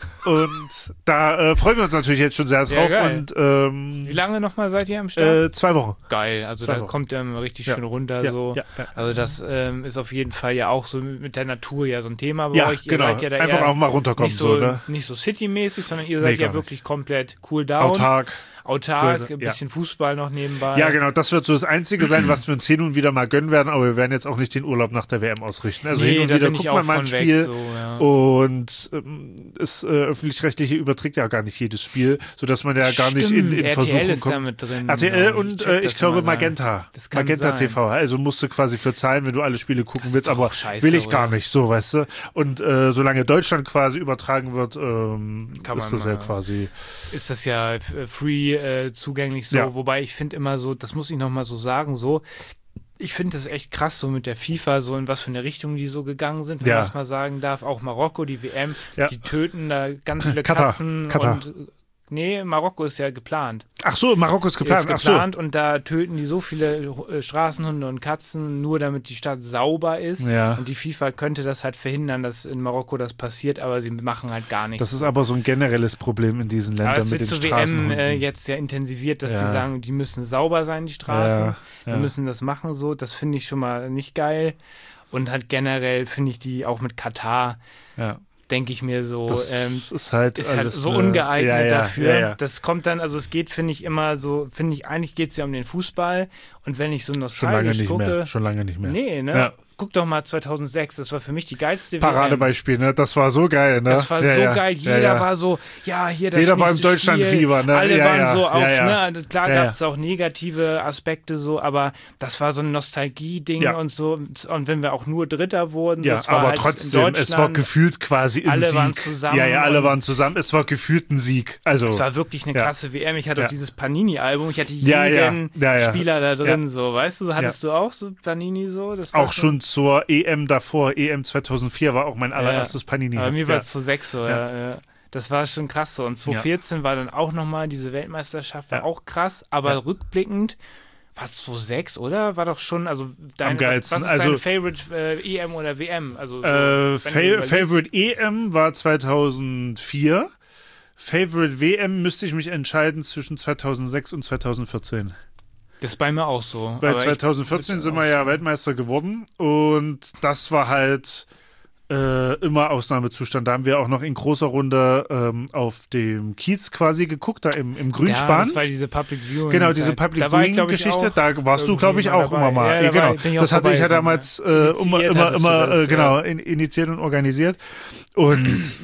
Und da äh, freuen wir uns natürlich jetzt schon sehr drauf. geil. Und ähm, Wie lange nochmal seid ihr am Start? äh, zwei Wochen. Geil, also zwei da Wochen. kommt er mal richtig Ja. schön runter. Ja, so. ja, ja. Also das ähm, ist auf jeden Fall ja auch so mit der Natur ja so ein Thema bei Ja, euch. Ihr genau. seid ja da Einfach eher auch mal runterkommen. nicht so, so, ne? nicht so City-mäßig, sondern ihr Nee, seid ja gar wirklich komplett cool down. Autark. Autark, Cool, ein ja. bisschen Fußball noch nebenbei. Ja, genau, das wird so das Einzige sein, was wir uns hin und wieder mal gönnen werden, aber wir werden jetzt auch nicht den Urlaub nach der W M ausrichten. Also Nee, hin und da wieder bin ich guckt auch man mal ein von weg, Spiel so, ja. und ähm, das äh, Öffentlich-Rechtliche überträgt ja gar nicht jedes Spiel, sodass man ja gar nicht in, in Stimmt, R T L Versuchung ist da kommt. mit drin. R T L genau. und check äh, das ich glaube immer da. Magenta. Das kann Magenta sein. T V. Also musst du quasi für zahlen, wenn du alle Spiele gucken Das willst, ist doch aber auch scheiße, will ich gar oder? nicht, so, weißt du. Und äh, solange Deutschland quasi übertragen wird, ähm, Kann ist man das ja mal- quasi. Ist das ja f- free äh, zugänglich so, Ja. wobei ich finde immer so, das muss ich nochmal so sagen, so, ich finde das echt krass, so mit der FIFA, so in was für eine Richtung die so gegangen sind, wenn Ja. man das mal sagen darf. Auch Marokko, die W M, Ja. die töten da ganz viele Katar, Katzen Katar. und nee, Marokko ist ja geplant. Ach so, Marokko ist geplant. Ist Ach so. geplant und da töten die so viele äh, Straßenhunde und Katzen, nur damit die Stadt sauber ist. Ja. Und die FIFA könnte das halt verhindern, dass in Marokko das passiert, aber sie machen halt gar nichts. Das ist aber so ein generelles Problem in diesen Aber Ländern es mit wird den zur W M Straßenhunden. äh, jetzt sehr intensiviert, dass Ja. sie sagen, die müssen sauber sein, die Straßen. Ja, Wir ja. müssen das machen so. Das finde ich schon mal nicht geil. Und halt generell finde ich die auch mit Katar, Ja. denke ich mir so, Das ähm, ist halt, ist halt alles so eine- ungeeignet ja, ja, dafür. Ja, ja. Das kommt dann, also es geht, finde ich, immer so, finde ich, eigentlich geht es ja um den Fußball. Und wenn ich so Schon lange nostalgisch nicht gucke, mehr. Schon lange nicht mehr. nee, ne? Ja. Guck doch mal zweitausendsechs, das war für mich die geilste W M. Paradebeispiel, ne? Das war so geil, ne? Das war ja, so ja. geil. Jeder ja, ja. war so, ja, hier das Jeder war im nächste Deutschlandfieber, Spiel. ne? Alle Ja, waren ja. so auf, Ja, ja. ne? Klar Ja, gab ja. es auch negative Aspekte so, aber das war so ein Nostalgie-Ding Ja. und so. Und wenn wir auch nur Dritter wurden, Ja, das war aber halt in trotzdem, es war Deutschland, gefühlt quasi ein alle Sieg. waren zusammen Ja, ja, alle und- waren zusammen. Es war gefühlt ein Sieg. Also, es war wirklich eine Ja. krasse W M. Ich hatte Ja. auch dieses Panini-Album, ich hatte jeden Ja, ja. Ja, ja. Spieler da drin, so, weißt du, hattest du auch so Panini so? Das war auch schon zur E M davor, E M zweitausendvier war auch mein allererstes Panini. Aber mir war ja. es zweitausendsechs so, ja. Ja. Ja. Das war schon krass so. Und zweitausendvierzehn war dann auch nochmal diese Weltmeisterschaft, war Ja. auch krass, aber Ja. rückblickend war es zweitausendsechs, oder? War doch schon, also dein, geilsten. was ist Also- dein Favorite äh, E M oder W M? Also, so, Äh, wenn du Fa überlegst. Favorite E M war zweitausendvier. Favorite W M müsste ich mich entscheiden zwischen zweitausendsechs und zweitausendvierzehn. Das ist bei mir auch so. Weil aber ich zweitausendvierzehn würd sind auch wir ja so- Weltmeister geworden und das war halt äh, immer Ausnahmezustand. Da haben wir auch noch in großer Runde ähm, auf dem Kiez quasi geguckt, da im, im Ja, Grünspan. das war diese Public Viewing. Genau, diese Zeit. Public Da war ich, glaub ich, Viewing-Geschichte, auch da warst du, glaube ich, irgendwie auch mal immer dabei. mal. Ja, Ja, da war genau. ich- bin ich auch Das hatte ich ja vorbeigekommen, damals äh, immer, Initiiert immer, hattest du immer das, äh, genau, ja. in, initiiert und organisiert. Und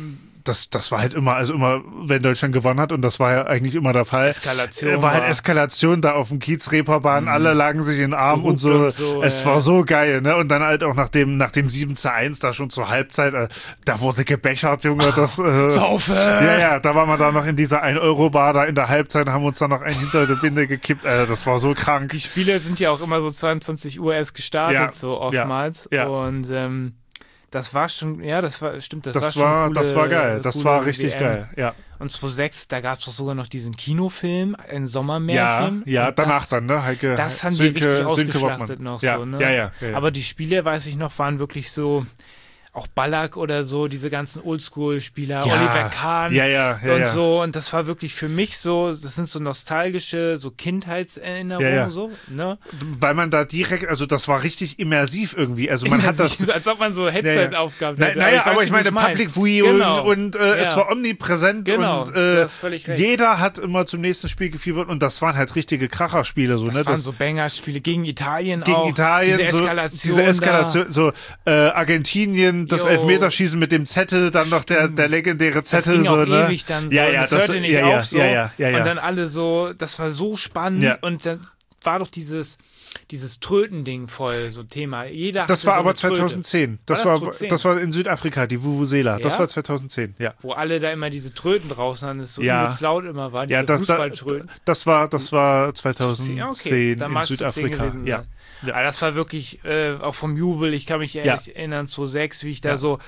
das, das war halt immer, also immer, wenn Deutschland gewonnen hat, und das war ja eigentlich immer der Fall. Eskalation. War halt war- Eskalation da auf dem Kiez, Reeperbahn, alle lagen sich in den Arm und Gehupt so. und so, Es ja, war ja. so geil, ne? Und dann halt auch nach dem, nach dem sieben zu eins, da schon zur Halbzeit, äh, da wurde gebechert, Junge, das, äh, Saufen! ja, ja, da waren wir da noch in dieser ein Euro Bar da in der Halbzeit, haben uns dann noch einen hinter der Binde gekippt, äh, das war so krank. Die Spiele sind ja auch immer so zweiundzwanzig Uhr erst gestartet, Ja, so oftmals. ja, ja. Und ähm, das war schon, ja, das war, stimmt, das, Das war war, schon coole, das war geil, das coole war richtig W M. geil, ja. Und zweitausendsechs, da gab es doch sogar noch diesen Kinofilm, ein Ja, Sommermärchen. ja, Und danach das, dann, ne? Heike, Das haben Sönke, die richtig Sönke ausgeschlachtet Wortmann. noch ja, so, ne? Ja, ja, ja, ja. Aber die Spiele, weiß ich noch, waren wirklich so, auch Ballack oder so, diese ganzen Oldschool-Spieler, Ja, Oliver Kahn ja, ja, ja, und ja. so. Und das war wirklich für mich so, das sind so nostalgische, so Kindheitserinnerungen, Ja, ja. so, ne? Weil man da direkt, also das war richtig immersiv irgendwie. Also man hat das. Als ob man so Headset aufgehabt Na, hätte. naja, weiß, aber wie ich du meine, es meinst. Public Viewing Genau. und äh, es Ja. war omnipräsent Genau, und du äh, hast völlig recht. jeder hat immer zum nächsten Spiel gefiebert und das waren halt richtige Kracherspiele. So, Das ne? waren das, so Banger-Spiele gegen Italien gegen auch. Italien, diese so, Eskalation. diese Eskalation, so äh, Argentinien, das Jo. Elfmeterschießen mit dem Zettel, dann noch der, der legendäre Das Zettel. ging so, auch ne? ewig dann so. Ja, und ja, das, das hörte nicht ja, auf ja, so. ja, ja, ja, ja. Und dann alle so, das war so spannend. Ja. Und dann war doch dieses, dieses Tröten-Ding voll so Thema. Jeder Das hatte war so aber eine Tröte. zweitausendzehn. Das das war, zweitausendzehn? das war in Südafrika, die Vuvuzela. Das Ja? war zweitausendzehn, ja. Wo alle da immer diese Tröten draußen hatten, es so Ja. übelst laut immer war, diese Ja, das, da, Fußballtröten. das war, das war Ja, zweitausendzehn okay, dann in mag es zu zehn Südafrika. gewesen Ja. sein. Aber das war wirklich äh, auch vom Jubel, ich kann mich ehrlich erinnern, zweitausendsechs, wie ich da Ja. so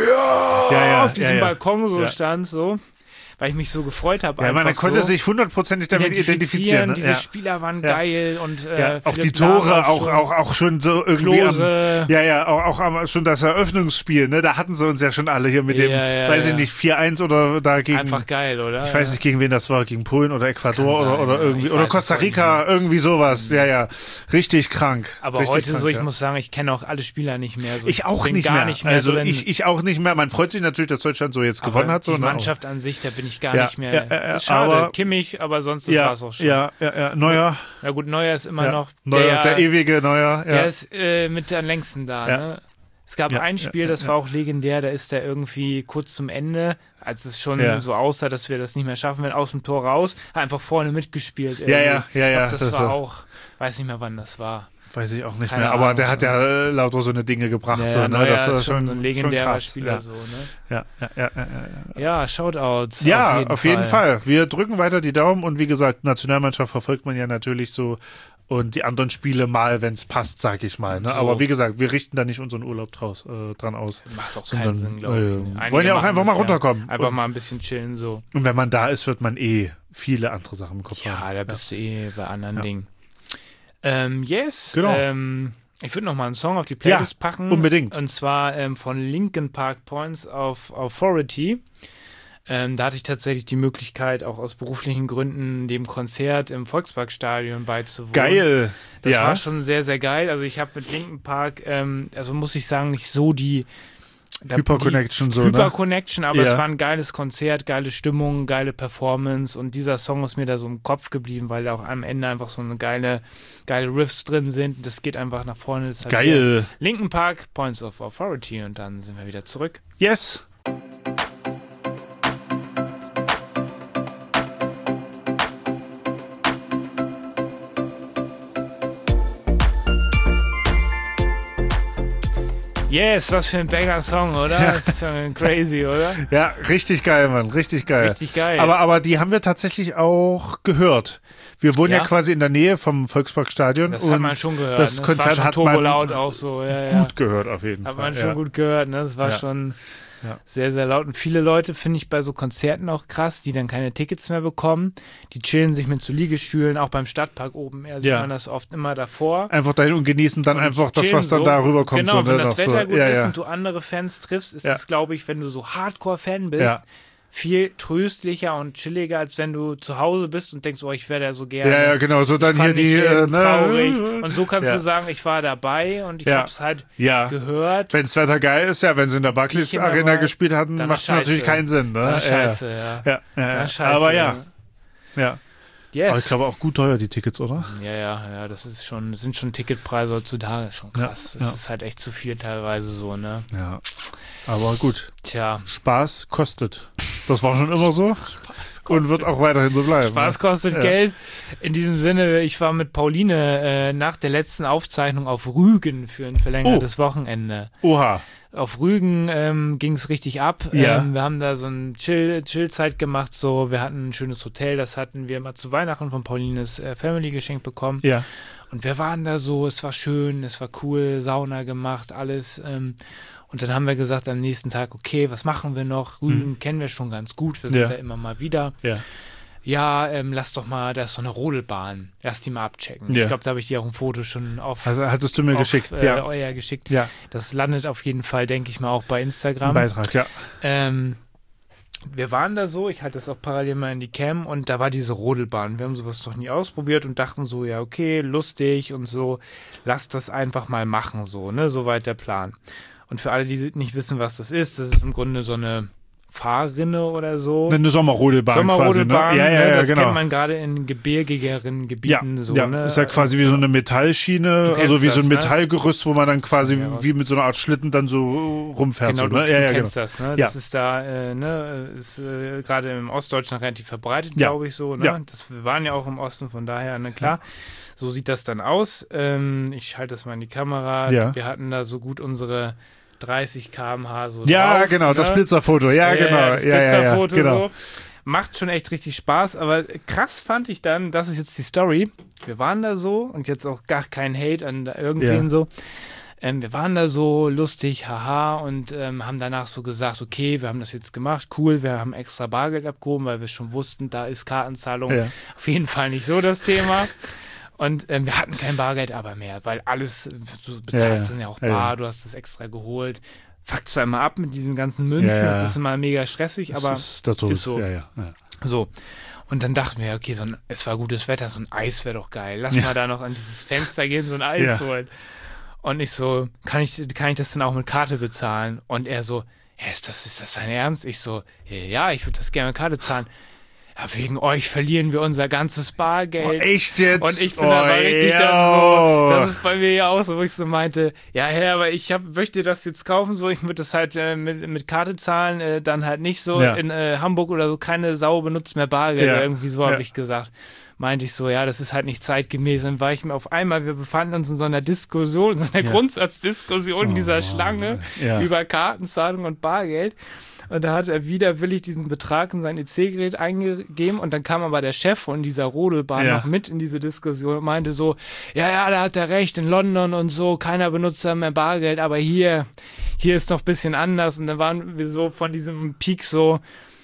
ja, Ja, ja, auf diesem ja, ja. Balkon so Ja. stand, so, weil ich mich so gefreut habe. Ja, man einfach konnte so. sich hundertprozentig damit identifizieren. Ne? Diese Ja. Spieler waren Ja. geil und äh, Ja, auch Philipp die Tore, Lahm auch, schon, auch, auch schon so irgendwie Klose. am, ja, ja, auch, auch am, schon das Eröffnungsspiel, ne, da hatten sie uns ja schon alle hier mit dem, Ja, ja, weiß ich ja. nicht, vier eins oder da gegen, Einfach geil, oder? ich weiß nicht, gegen wen das war, gegen Polen oder Ecuador kann oder, sein, oder ja. irgendwie, Ich oder weiß es Costa auch nicht Rica, irgendwie sowas, ja, ja, richtig krank. Aber richtig heute krank, so, ich ja. muss sagen, ich kenne auch alle Spieler nicht mehr. So, Ich auch bin nicht gar mehr. nicht mehr also drin. ich, ich auch nicht mehr. Man freut sich natürlich, dass Deutschland so jetzt Aber gewonnen hat. die So, ne? Mannschaft an sich, da bin ich gar Ja, nicht mehr. ja, ja, ja, ist schade, aber- Kimmich, aber sonst das ja, war's auch schon. ja, ja, ja, Neuer, Na gut, Neuer ist immer ja, noch Neuer, der, der, ewige Neuer, ja. der ist äh, mit am längsten da. Ja. Ne? Es gab Ja, ein ja, Spiel, ja, das ja. war auch legendär, da ist er irgendwie kurz zum Ende, als es schon Ja. so aussah, dass wir das nicht mehr schaffen, wenn aus dem Tor raus, einfach vorne mitgespielt. Ja, ja, irgendwie. ja, ja, Ich glaub, das, das war war- auch, weiß nicht mehr, wann das war. Weiß ich auch nicht Keine mehr. Aber Ahnung, der hat ja äh, lauter so eine Dinge gebracht. Ja, so, ne? Neuer Das war ist schon ein legendärer schon krass. Spieler. Ja. So, ne? Ja, ja, ja, ja, ja. Ja, Shoutouts. Ja, auf jeden, Fall. Wir drücken weiter die Daumen und wie gesagt, Nationalmannschaft verfolgt man ja natürlich so und die anderen Spiele mal, wenn es passt, sag ich mal. Ne? So. Aber wie gesagt, wir richten da nicht unseren Urlaub draus, äh, dran aus. Macht auch Sondern, keinen Sinn, glaube ich. äh, Einige wollen ja auch machen einfach das mal runterkommen. Einfach Und- mal ein bisschen chillen so. Und wenn man da ist, wird man eh viele andere Sachen im Kopf Ja, haben. da bist du eh bei anderen Ja. Dingen. Ähm, yes. Genau. Ähm, ich würde noch mal einen Song auf die Playlist Ja, packen. unbedingt. Und zwar ähm, von Linkin Park Points of Authority. Ähm, da hatte ich tatsächlich die Möglichkeit, auch aus beruflichen Gründen dem Konzert im Volksparkstadion beizuwohnen. Geil. Das ja. war schon sehr, sehr geil. Also ich habe mit Linkin Park, ähm, also muss ich sagen, nicht so die da- Hyper-Connection die so, ne? Hyper-Connection, aber Ja. es war ein geiles Konzert, geile Stimmung, geile Performance und dieser Song ist mir da so im Kopf geblieben, weil da auch am Ende einfach so eine geile, geile Riffs drin sind. Das geht einfach nach vorne. Das ist halt Geil. Linkin Park, Points of Authority und dann sind wir wieder zurück. Yes. Yes, was für ein Banger-Song, oder? Ja. Das ist schon crazy, oder? Ja, richtig geil, Mann. Richtig geil. Richtig geil. Aber, aber die haben wir tatsächlich auch gehört. Wir wohnen ja, Ja. quasi in der Nähe vom Volksparkstadion. Das und hat man schon gehört. Das ne? Konzert war schon hat man turbolaut auch so. Ja, ja. gut gehört auf jeden Hat Fall. man schon ja. gut gehört, ne? Das war Ja. schon Ja. sehr, sehr laut. Und viele Leute finde ich bei so Konzerten auch krass, die dann keine Tickets mehr bekommen. Die chillen sich mit so Liegestühlen, auch beim Stadtpark oben. Er sieht Ja. man das oft immer davor. Einfach dahin und genießen dann Und einfach das, chillen was dann so. da rüberkommt. Genau, so, wenn ne, das noch Wetter so. gut ja, ist ja. und du andere Fans triffst, ist Ja. es, glaube ich, wenn du so Hardcore-Fan bist, Ja. viel tröstlicher und chilliger, als wenn du zu Hause bist und denkst, oh, ich wäre da so gerne. Ja, ja, genau. So Ich dann kann hier nicht die. hin, Äh, ne, traurig. Und so kannst Ja. du sagen, ich war dabei und ich Ja. habe es halt Ja. gehört. Wenn das Wetter geil ist, ja, wenn sie in der Barclays Nicht immer Arena mal. gespielt hatten, Dann macht es scheiße. natürlich keinen Sinn. Ne? Dann Ja, scheiße, ja. Ja, ja, ja. Dann scheiße. Aber ja. ja. Yes. Aber ich glaube auch gut teuer, die Tickets, oder? Ja, ja, ja, das ist schon, das sind schon Ticketpreise heutzutage, schon krass. Ja, das ja. ist halt echt zu viel teilweise so, ne? Ja. Aber gut. Tja. Spaß kostet. Das war schon immer so. Spaß kostet. Und wird auch weiterhin so bleiben. Spaß kostet ja. Geld. In diesem Sinne, ich war mit Pauline äh, nach der letzten Aufzeichnung auf Rügen für ein verlängertes oh. Wochenende. Oha. Auf Rügen ähm, ging es richtig ab. Ja. Ähm, wir haben da so eine Chill, Chill-Zeit gemacht. So. Wir hatten ein schönes Hotel, das hatten wir mal zu Weihnachten von Paulines äh, Family geschenkt bekommen. Ja. Und wir waren da so, es war schön, es war cool, Sauna gemacht, alles. Ähm, und dann haben wir gesagt am nächsten Tag, okay, was machen wir noch? Rügen hm. kennen wir schon ganz gut, wir sind ja. da immer mal wieder. Ja. Ja, ähm, lass doch mal, da ist so eine Rodelbahn. Lass die mal abchecken. Ja. Ich glaube, da habe ich dir auch ein Foto schon auf. Also hattest du mir auf, geschickt, äh, ja. Euer geschickt. Ja. Das landet auf jeden Fall, denke ich mal, auch bei Instagram. Ein Beitrag, ja. Ähm, wir waren da so, ich halte das auch parallel mal in die Cam und da war diese Rodelbahn. Wir haben sowas doch nie ausprobiert und dachten so, ja, okay, lustig und so, lass das einfach mal machen, so, ne, soweit der Plan. Und für alle, die nicht wissen, was das ist, das ist im Grunde so eine Fahrrinne oder so. Eine Sommerrodelbahn, Sommerrodelbahn, quasi, ne? Ja, ja, ja, das genau. kennt man gerade in gebirgigeren Gebieten. Ja, so, ja. Ne? Ist ja quasi wie so eine Metallschiene, Du also wie kennst so ein das, ne? Metallgerüst, wo man dann quasi Ja, wie mit so einer Art Schlitten dann so rumfährt. Genau, so, du, ne? du ja, ja, kennst genau. das, ne? Ja. Das ist da, äh, ne, ist äh, gerade im Ostdeutschland relativ verbreitet, Ja. glaube ich so, ne? Ja. Das, wir waren ja auch im Osten, von daher, ne, klar. So sieht das dann aus. Ähm, ich halte das mal in die Kamera. Ja. Wir hatten da so gut unsere dreißig Kilometer pro Stunde so Ja, drauf, genau, ne? das Blitzerfoto, ja, Ja, genau. ja, das ja, ja, ja, Blitzerfoto genau. so. Macht schon echt richtig Spaß, aber krass fand ich dann, das ist jetzt die Story, wir waren da so und jetzt auch gar kein Hate an irgendwen Ja. so, ähm, wir waren da so lustig, haha, und ähm, haben danach so gesagt, okay, wir haben das jetzt gemacht, cool, wir haben extra Bargeld abgehoben, weil wir schon wussten, da ist Kartenzahlung Ja. auf jeden Fall nicht so das Thema. Und ähm, wir hatten kein Bargeld aber mehr, weil alles, du bezahlst Ja, ja. dann ja auch Ja, ja. bar, du hast es extra geholt. Fuck zwar immer ab mit diesen ganzen Münzen, Ja, ja. das ist immer mega stressig, Das aber ist, der Tod. ist so. Ja, ja, ja. so. Und dann dachten wir, okay, so ein, es war gutes Wetter, so ein Eis wäre doch geil. Lass Ja. mal da noch an dieses Fenster gehen, so ein Eis Ja. holen. Und ich so, kann ich, kann ich das denn auch mit Karte bezahlen? Und er so, ja, ist das, ist das dein Ernst? Ich so, ja, ich würde das gerne mit Karte zahlen. Ja, wegen euch verlieren wir unser ganzes Bargeld. Oh, echt jetzt? Und ich bin oh, aber richtig ja. dann so, das ist bei mir ja auch so, wo ich so meinte, ja, Herr, aber ich hab, möchte das jetzt kaufen, so, ich würde das halt äh, mit, mit Karte zahlen, äh, dann halt nicht so, Ja. in äh, Hamburg oder so, keine Sau benutzt mehr Bargeld, Ja. oder irgendwie so habe Ja. ich gesagt. Meinte ich so, ja, das ist halt nicht zeitgemäß. Dann war ich mir auf einmal, wir befanden uns in so einer Diskussion, so einer Ja. Grundsatzdiskussion Oh, dieser Mann. Schlange Ja. über Kartenzahlung und Bargeld. Und da hat er widerwillig diesen Betrag in sein E C-Gerät eingegeben und dann kam aber der Chef von dieser Rodelbahn Ja. noch mit in diese Diskussion und meinte so, ja, ja, da hat er recht, in London und so, keiner benutzt da mehr Bargeld, aber hier, hier ist noch ein bisschen anders. Und dann waren wir so von diesem Peak so,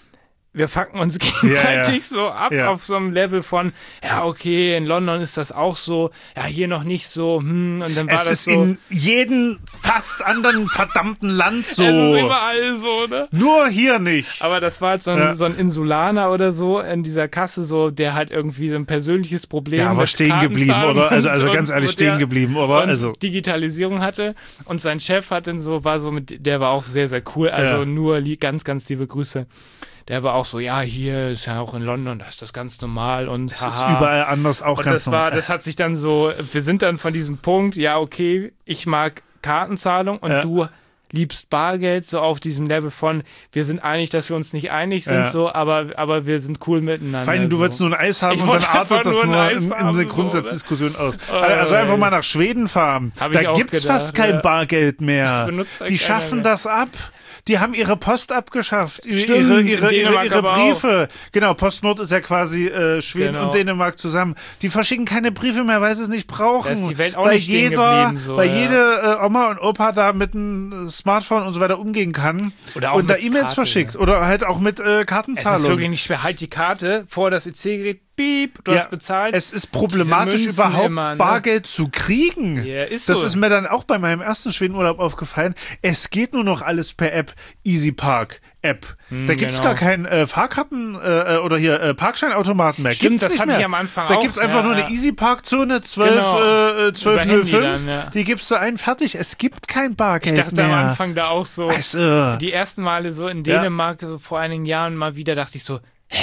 wir fucken uns gegenseitig ja. so ab Ja. auf so einem Level von, ja, okay, in London ist das auch so, ja, hier noch nicht so, hm, und dann war Es das ist so. in jedem fast anderen verdammten Land so. Es ist überall so, ne? Nur hier nicht. Aber das war halt so ein, Ja. so ein Insulaner oder so in dieser Kasse, so, der halt irgendwie so ein persönliches Problem Ja, aber mit stehen geblieben, Kartenzahlung oder? Also, also und- ganz ehrlich, und stehen der- geblieben, oder? und Also, Digitalisierung hatte. Und sein Chef hat dann so, war so mit, der war auch sehr, sehr cool. Also Ja. nur li ganz, ganz liebe Grüße. Der war auch so, ja, hier ist ja auch in London, da ist das ganz normal und es ist haha. überall anders auch Und ganz das war, normal. das hat sich dann so, wir sind dann von diesem Punkt, ja, okay, ich mag Kartenzahlung und Ja. du liebst Bargeld, so auf diesem Level von, wir sind einig, dass wir uns nicht einig sind, Ja. so, aber, aber wir sind cool miteinander. Vor allem, du so. willst nur ein Eis haben Ich und dann wollte einfach artet das nur ein nur Eis in, in haben, eine so, Grundsatzdiskussion aus. Oh, Also einfach ey. mal nach Schweden fahren. Hab ich Da auch gibt's gedacht, fast kein ja. Bargeld mehr. benutzt da Die keiner schaffen mehr. das ab. Die haben ihre Post abgeschafft, ihre, Stimmt, ihre, in ihre, ihre, Dänemark ihre aber Briefe. Genau, PostNord ist ja quasi äh, Schweden Genau. und Dänemark zusammen. Die verschicken keine Briefe mehr, weil sie es nicht brauchen. Da ist die Welt auch weil nicht stehen jeder, geblieben, so, weil ja. jede äh, Oma und Opa da mit einem Smartphone und so weiter umgehen kann Oder auch und da mit E-Mails Karte, verschickt ja. oder halt auch mit äh, Es Kartenzahlung. ist wirklich nicht schwer. Halt die Karte vor das E C-Gerät, piep, du Ja, hast bezahlt. Es ist problematisch, Diese Münzen überhaupt immer, ne? Bargeld zu kriegen. Ja, ist das so. ist mir dann auch bei meinem ersten Schwedenurlaub aufgefallen. Es geht nur noch alles per App. Easy Park App. da gibt's genau. gar keinen äh, Fahrkarten äh, oder hier äh, Parkscheinautomaten mehr. Stimmt, Gibt's das nicht hatte mehr. ich am Anfang Da auch. gibt's einfach Ja, nur ja. eine Easy Park Zone zwölf, Genau. äh, zwölf Über null fünf. Handy dann, ja. Die gibst du ein, fertig. Es gibt kein Bargeld Ich dachte mehr. am Anfang da auch so, Also, die ersten Male so in Ja. Dänemark, so vor einigen Jahren mal wieder, dachte ich so, hä?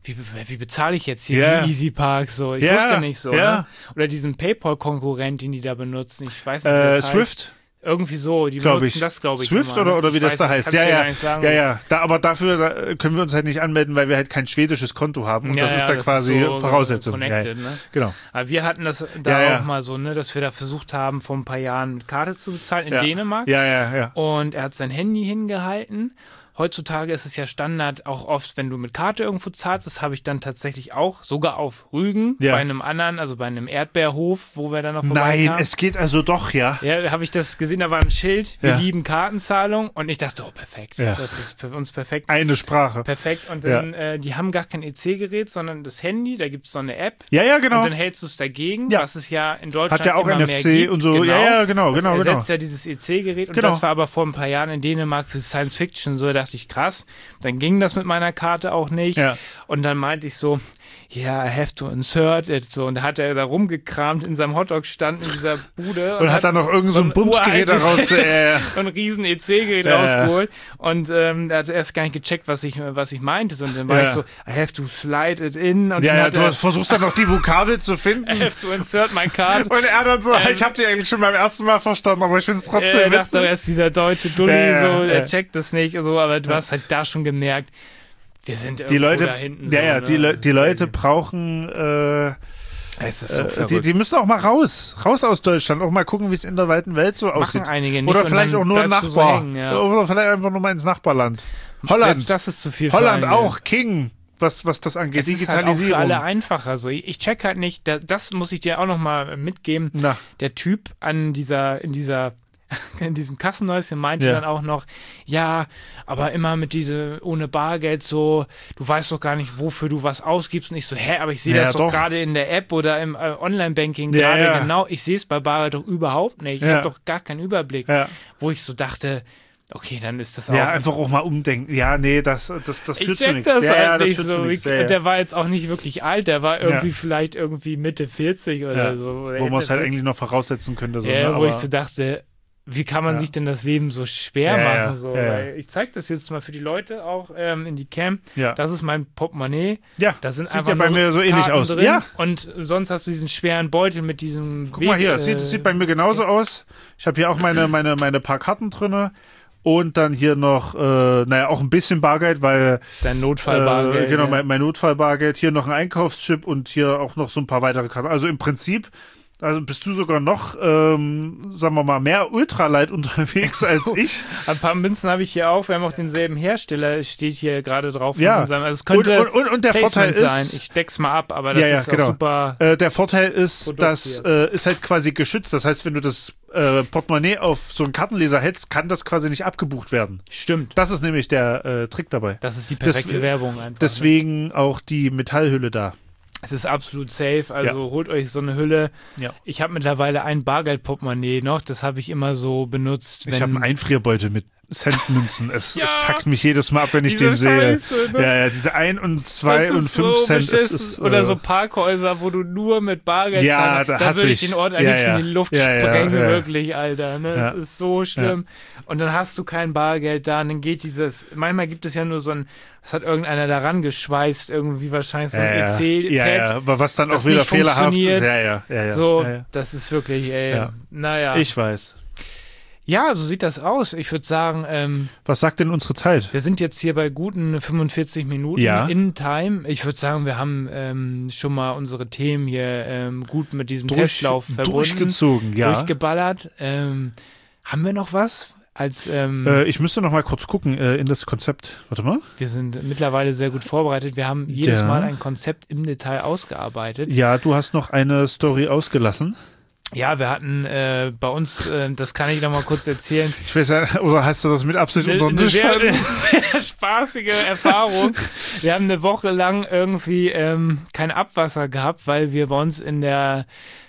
wie, wie bezahle ich jetzt hier Ja. die Easy Parks? So, ich Ja, wusste nicht so. ja. Ne? Oder diesen PayPal-Konkurrent, den die da benutzen. Ich weiß nicht, wie Äh, das heißt. Swift, Irgendwie so, die glaube benutzen ich. das, glaube ich. Swift immer, oder, ne? oder wie Ich das weiß da nicht, heißt. kannst Ja, dir ja, gar nicht sagen. ja, ja. Da, aber dafür da können wir uns halt nicht anmelden, weil wir halt kein schwedisches Konto haben. Und Ja, das ist ja, da das quasi ist so Voraussetzung. connected, ja, ne? Genau. Aber wir hatten das da Ja, ja. auch mal so, ne, dass wir da versucht haben, vor ein paar Jahren eine Karte zu bezahlen in Ja. Dänemark. Ja, ja, ja. Und er hat sein Handy hingehalten. Heutzutage ist es ja Standard, auch oft, wenn du mit Karte irgendwo zahlst, das habe ich dann tatsächlich auch, sogar auf Rügen, Ja. bei einem anderen, also bei einem Erdbeerhof, wo wir dann noch Nein, vorbeikamen. es geht also doch, ja. Ja, habe ich das gesehen, da war ein Schild, wir Ja. lieben Kartenzahlung und ich dachte, oh, perfekt, Ja. das ist für uns perfekt. Eine Sprache. Perfekt. Und dann, äh, die haben gar kein E C-Gerät, sondern das Handy, da gibt es so eine App. Ja, ja, genau. Und dann hältst du es dagegen, Ja. was es ja in Deutschland Hat ja auch immer N F C mehr gibt. und so. Ja, ja, genau, das genau, genau. ersetzt ja dieses E C-Gerät. Und Genau. das war aber vor ein paar Jahren in Dänemark für Science Fiction so, da dachte ich, krass. Dann ging das mit meiner Karte auch nicht. Ja. Und dann meinte ich so, ja, yeah, I have to insert it. So, und da hat er da rumgekramt in seinem Hotdog-Stand in dieser Bude. Und hat dann noch irgend so ein Bumsgerät uraltes- daraus. Äh, so ein riesen E C-Gerät Ja, ja. rausgeholt. Und ähm, er hat erst gar nicht gecheckt, was ich, was ich meinte. Und dann war Ja. ich so, I have to slide it in. Und ja, dann ja, hat du er, hast- versuchst dann noch die Vokabel zu I finden. have to insert my card. Und er dann so, Ähm, ich habe die eigentlich schon beim ersten Mal verstanden, aber ich finde es trotzdem Er dachte, witzig. er ist dieser deutsche Dulli, Ja, ja, so, er ja. checkt das nicht, so, aber du hast halt da schon gemerkt, wir sind irgendwo Die Leute, da hinten. ja, so, ja, ne? die, Le die Leute brauchen, äh, Es ist so äh, verrückt. die, die müssen auch mal raus, raus aus Deutschland, auch mal gucken, wie es in der weiten Welt so Machen aussieht. einige nicht. Oder und vielleicht dann auch nur ein bleibst du Nachbar. So hängen, ja. Oder vielleicht einfach nur mal ins Nachbarland. Holland, Selbst das ist zu viel für Holland einige. auch, King, was, was das angeht. Es ist halt auch Digitalisierung. für alle einfacher. So. Ich, ich check halt nicht, da, das muss ich dir auch noch mal mitgeben. Na, Der Typ an dieser, in dieser, in diesem Kassenhäuschen meinte Ja. dann auch noch, ja, aber immer mit diese, ohne Bargeld so, du weißt doch gar nicht, wofür du was ausgibst. Und ich so, hä, aber ich sehe Ja, das doch doch. gerade in der App oder im äh, Online-Banking Ja, gerade ja. genau. Ich sehe es bei Bargeld doch überhaupt nicht. Ich Ja. habe doch gar keinen Überblick. ja. Wo ich so dachte, okay, dann ist das auch... ja, einfach auch mal umdenken. Ja, nee, das, das, das Ich führt zu check nichts. das ja, halt ja, das nicht führt so. zu nichts. Ich, Ja, ja. Der war jetzt auch nicht wirklich alt, der war irgendwie Ja. vielleicht irgendwie Mitte vierzig oder Ja. so. Oder Wo man es halt Ende eigentlich noch voraussetzen könnte. So, Ja, ne? wo Aber, ich so dachte, wie kann man Ja. sich denn das Leben so schwer Ja, machen? ja, So? ja, ja. Weil ich zeige das jetzt mal für die Leute auch ähm, in die Cam. ja. Das ist mein Portemonnaie. ja, Da sind sieht einfach ja bei nur mir so ähnlich Karten aus. drin. Ja, Und sonst hast du diesen schweren Beutel mit diesem guck mal hier, Weg, das sieht, äh, das sieht bei mir genauso aus. Ich habe hier auch meine, meine, meine paar Karten drinne. Und dann hier noch, äh, naja, auch ein bisschen Bargeld, weil dein Notfallbargeld. Äh, genau, ja. mein, mein Notfallbargeld. Hier noch ein Einkaufschip und hier auch noch so ein paar weitere Karten. Also im Prinzip, also bist du sogar noch, ähm, sagen wir mal, mehr Ultralight unterwegs als ich. Ein paar Münzen habe ich hier auch. Wir haben auch denselben Hersteller, steht hier gerade drauf. von Ja. unserem- Also es Und, könnte und, und, und der Vorteil Placement sein. ist, Ich deck's mal ab, aber das Ja, ja, ist genau. auch super. äh, der Vorteil ist, Produkt dass äh, ist halt quasi geschützt. Das heißt, wenn du das äh, Portemonnaie auf so einen Kartenleser hältst, kann das quasi nicht abgebucht werden. Stimmt. Das ist nämlich der äh, Trick dabei. Das ist die perfekte Des- Werbung einfach. ne? Deswegen auch die Metallhülle da. Es ist absolut safe, also holt euch so eine Hülle. Ja. Ich habe mittlerweile ein Bargeldportemonnaie noch, das habe ich immer so benutzt. Ich wenn- habe einen Einfrierbeutel mit Centmünzen. Es, Ja. es fuckt mich jedes Mal ab, wenn ich Diese den sehe. Scheiße, ne? Ja, ja, diese ein und zwei Das ist und fünf so Cent. Es beschissen. ist, Oder äh, so Parkhäuser, wo du nur mit Bargeld Ja, zahlst. da Da hasse würde ich ich. den Ort am Ja, liebsten ja. in die Luft Ja, ja, sprengen, ja. wirklich, Alter. Ne? Ja. Es ist so schlimm. Und dann hast du kein Bargeld da und dann geht dieses, manchmal gibt es ja nur so ein, das hat irgendeiner daran geschweißt, irgendwie wahrscheinlich so ein ja, ja. E C-Pad. Ja, ja, aber was dann das auch wieder nicht fehlerhaft ist. funktioniert. Ja, ja, ja, ja. So, ja, ja. das ist wirklich, ey, Ja. naja. Ich weiß. Ja, so sieht das aus. Ich würde sagen, ähm, Was sagt denn unsere Zeit? wir sind jetzt hier bei guten fünfundvierzig Minuten Ja. in Time. Ich würde sagen, wir haben ähm, schon mal unsere Themen hier ähm, gut mit diesem Durch, Testlauf verbunden, durchgezogen, ja. durchgeballert. Ähm, haben wir noch was? Als ähm, Äh, ich müsste noch mal kurz gucken äh, in das Konzept. Warte mal. wir sind mittlerweile sehr gut vorbereitet. Wir haben jedes Ja. Mal ein Konzept im Detail ausgearbeitet. Ja, du hast noch eine Story ausgelassen. Ja, wir hatten äh, bei uns, äh, das kann ich noch mal kurz erzählen, Ich weiß ja, oder hast du das mit Absicht Eine, unter den eine, Tisch sehr, fallen? eine sehr spaßige Erfahrung. Wir haben eine Woche lang irgendwie ähm, kein Abwasser gehabt, weil wir bei uns in der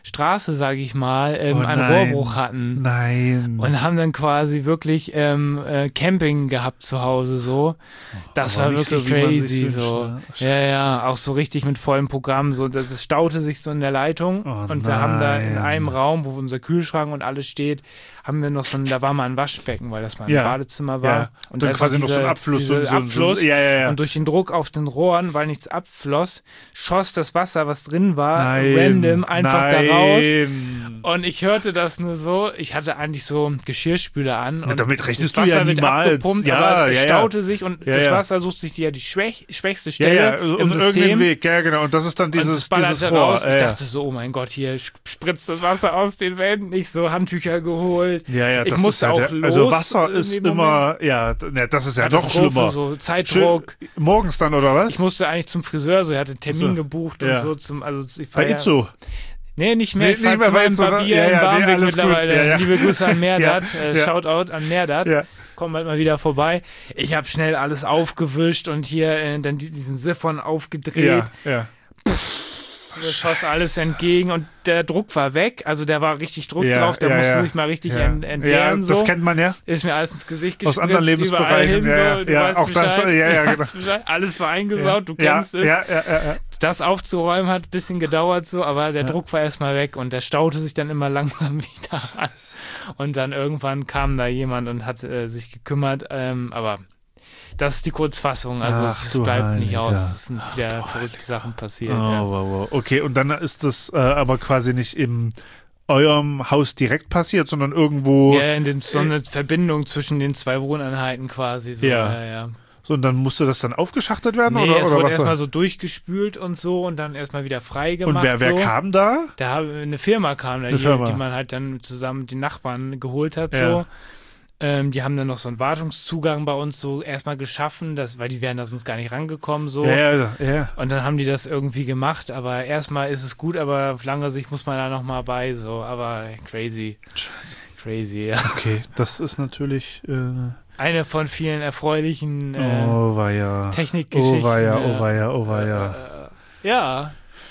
Straße, sage ich mal, ähm, Oh einen nein. Rohrbruch hatten. Nein. Und haben dann quasi wirklich ähm, äh, Camping gehabt zu Hause so. Das Aber war nicht wirklich so, wie man crazy sich's so. wünscht, Ja, ja, auch so richtig mit vollem Programm. So, das, das staute sich so in der Leitung. Oh und wir haben da in nein. einem Raum, wo unser Kühlschrank und alles steht, haben wir noch so ein, da war mal ein Waschbecken, weil das mal ein Ja. Badezimmer war. Ja. Und dann da ist quasi noch so ein dieser- Abfluss. dieser so, so, Abfluss. So, ja, ja, ja. Und durch den Druck auf den Rohren, weil nichts abfloss, schoss das Wasser, was drin war, Nein. random einfach Nein. da raus. Und ich hörte das nur so, ich hatte eigentlich so Geschirrspüler an. Na, und damit rechnest das du ja Wasser wird niemals. abgepumpt, Ja, aber es ja, ja. staute sich und Ja, das ja. Wasser sucht sich ja die schwäch, schwächste Ja, Stelle ja, im und irgendeinen System. Weg, ja, genau. Und das ist dann Und dieses, das ballerte dieses Rohr. raus. Ich ja, dachte so, oh mein Gott, hier spritzt das Wasser aus den Wänden. Ich so Handtücher geholt. ja, ja, ich das musste ist halt, auch ja, Also los Wasser in ist dem immer, ja, d- ne, das ist ja noch Katastrophe, schlimmer. so Zeitdruck. Schön, morgens dann, oder was? Ich musste eigentlich zum Friseur, so ich hatte einen Termin So. gebucht Ja. und so zum, also ich war Bei ja, Itzo. Nee, nicht mehr. Nee, Ich fahr nicht mehr zu bei meinem Itzo, ne? Barbier Ja, in ja, nee, Barmbek alles gut. mittlerweile. Ja, ja. Liebe Grüße an Merdat. Ja, Äh, ja. Shoutout an Merdat. Ja. Komm halt mal wieder vorbei. Ich habe schnell alles aufgewischt und hier äh, dann die, diesen Siphon aufgedreht. Ja, ja. Das schoss alles entgegen und der Druck war weg. Also der war richtig Druck Ja, drauf. Der ja, musste ja. sich mal richtig Ja. ent entleeren. Ja, das so. kennt man ja. Ist mir alles ins Gesicht Aus gespritzt. anderen überall Lebensbereichen, hin, ja, so. ja. Du Ja, weißt auch das, Bescheid. ja, ja, Du genau. weißt Bescheid. Alles war eingesaut, du ja, kennst es. ja, ja, ja, ja. Das aufzuräumen hat ein bisschen gedauert so, aber der Druck war erstmal weg und der staute sich dann immer langsam wieder an. Und dann irgendwann kam da jemand und hat äh, sich gekümmert, ähm, aber das ist die Kurzfassung, also Ach, es du bleibt nicht Heiliger. aus, es sind wieder verrückte Sachen passiert. Oh, ja. wow, wow. Okay, und dann ist das äh, aber quasi nicht in eurem Haus direkt passiert, sondern irgendwo. Ja, in den, so eine Verbindung zwischen den zwei Wohneinheiten quasi. So, Ja. ja, ja. So, und dann musste das dann aufgeschachtet werden? Nee, oder, es oder wurde was? erstmal so durchgespült und so und dann erstmal wieder frei und gemacht. wer, wer so. kam da? Da eine Firma kam da, Eine die, Firma. die man halt dann zusammen mit den Nachbarn geholt hat. Ja. So. Ähm, die haben dann noch so einen Wartungszugang bei uns so erstmal geschaffen, das, weil die wären da sonst gar nicht rangekommen. So. Ja, ja, ja. Und dann haben die das irgendwie gemacht, aber erstmal ist es gut, aber auf lange Sicht muss man da nochmal bei, so, aber crazy. Scheiße. Crazy, ja. Okay, das ist natürlich. Äh, Eine von vielen erfreulichen äh, oh, weia. Technikgeschichten. Oh, weia, äh, oh, weia, oh, weia. Äh, ja,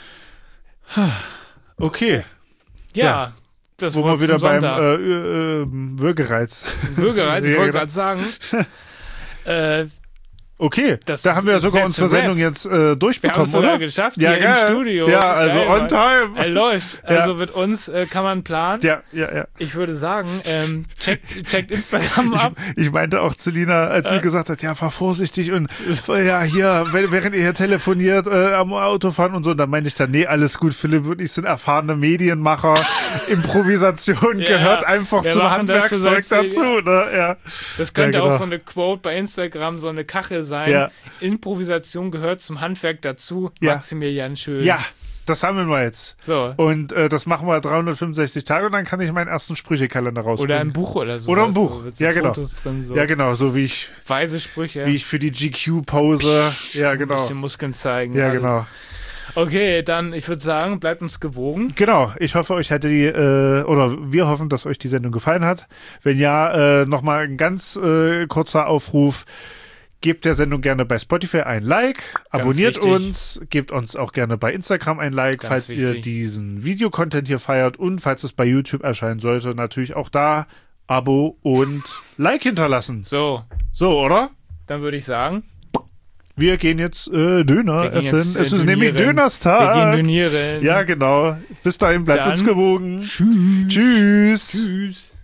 Okay, ja. Ja. Das wo Wort wir wieder zum beim Sonntag. äh, äh, äh, Würgereiz. Bürgerreiz, ich Ja, wollte genau. gerade sagen. äh, Okay, Das da haben wir ja sogar ist jetzt unsere ein Rap. Sendung jetzt äh, wir haben es durchbekommen, sogar oder? geschafft Ja, hier geil. im Studio. Ja, also Geil, on Mann. time. Er läuft. Ja. Also mit uns äh, kann man planen. Ja, ja, ja. Ich würde sagen, ähm, checkt, checkt Instagram Ich, ab. ich meinte auch zu Lina, als sie Äh. gesagt hat, ja, fahr vorsichtig und ja, hier, wenn- während ihr hier telefoniert, äh, am Autofahren und so, und dann meinte ich dann, nee, alles gut, Philipp und ich sind erfahrene Medienmacher. Improvisation Ja, gehört einfach wir zum machen das Handwerkszeug schon seit dazu, ne? Ja. Das könnte Ja, genau. auch so eine Quote bei Instagram, so eine Kachel sein. Ja. Improvisation gehört zum Handwerk dazu. Ja. Maximilian Schön. Ja, das haben wir jetzt. So. Und äh, das machen wir dreihundertfünfundsechzig Tage und dann kann ich meinen ersten Sprüchekalender rausbringen. Oder ein Buch oder so. Oder ein Buch. So, mit so Ja, genau. Fotos drin, so. Ja, genau, so wie ich, Weise Sprüche. wie ich für die G Q-Pose. Ja, Ein genau. bisschen Muskeln zeigen. Ja, alles. genau. Okay, dann, ich würde sagen, bleibt uns gewogen. Genau, ich hoffe, euch hätte die, äh, oder wir hoffen, dass euch die Sendung gefallen hat. Wenn ja, äh, nochmal ein ganz äh, kurzer Aufruf. Gebt der Sendung gerne bei Spotify ein Like, abonniert wichtig. uns, gebt uns auch gerne bei Instagram ein Like, Ganz falls ihr wichtig. diesen Videocontent hier feiert und falls es bei YouTube erscheinen sollte, natürlich auch da Abo und Like hinterlassen. So, So, oder? dann würde ich sagen, Wir gehen jetzt äh, Döner Wir gehen essen. jetzt, äh, es ist nämlich dönieren. Dönerstag. wir gehen dönieren. Ja, genau. Bis dahin, bleibt Dann uns gewogen. Tschüss. Tschüss. Tschüss.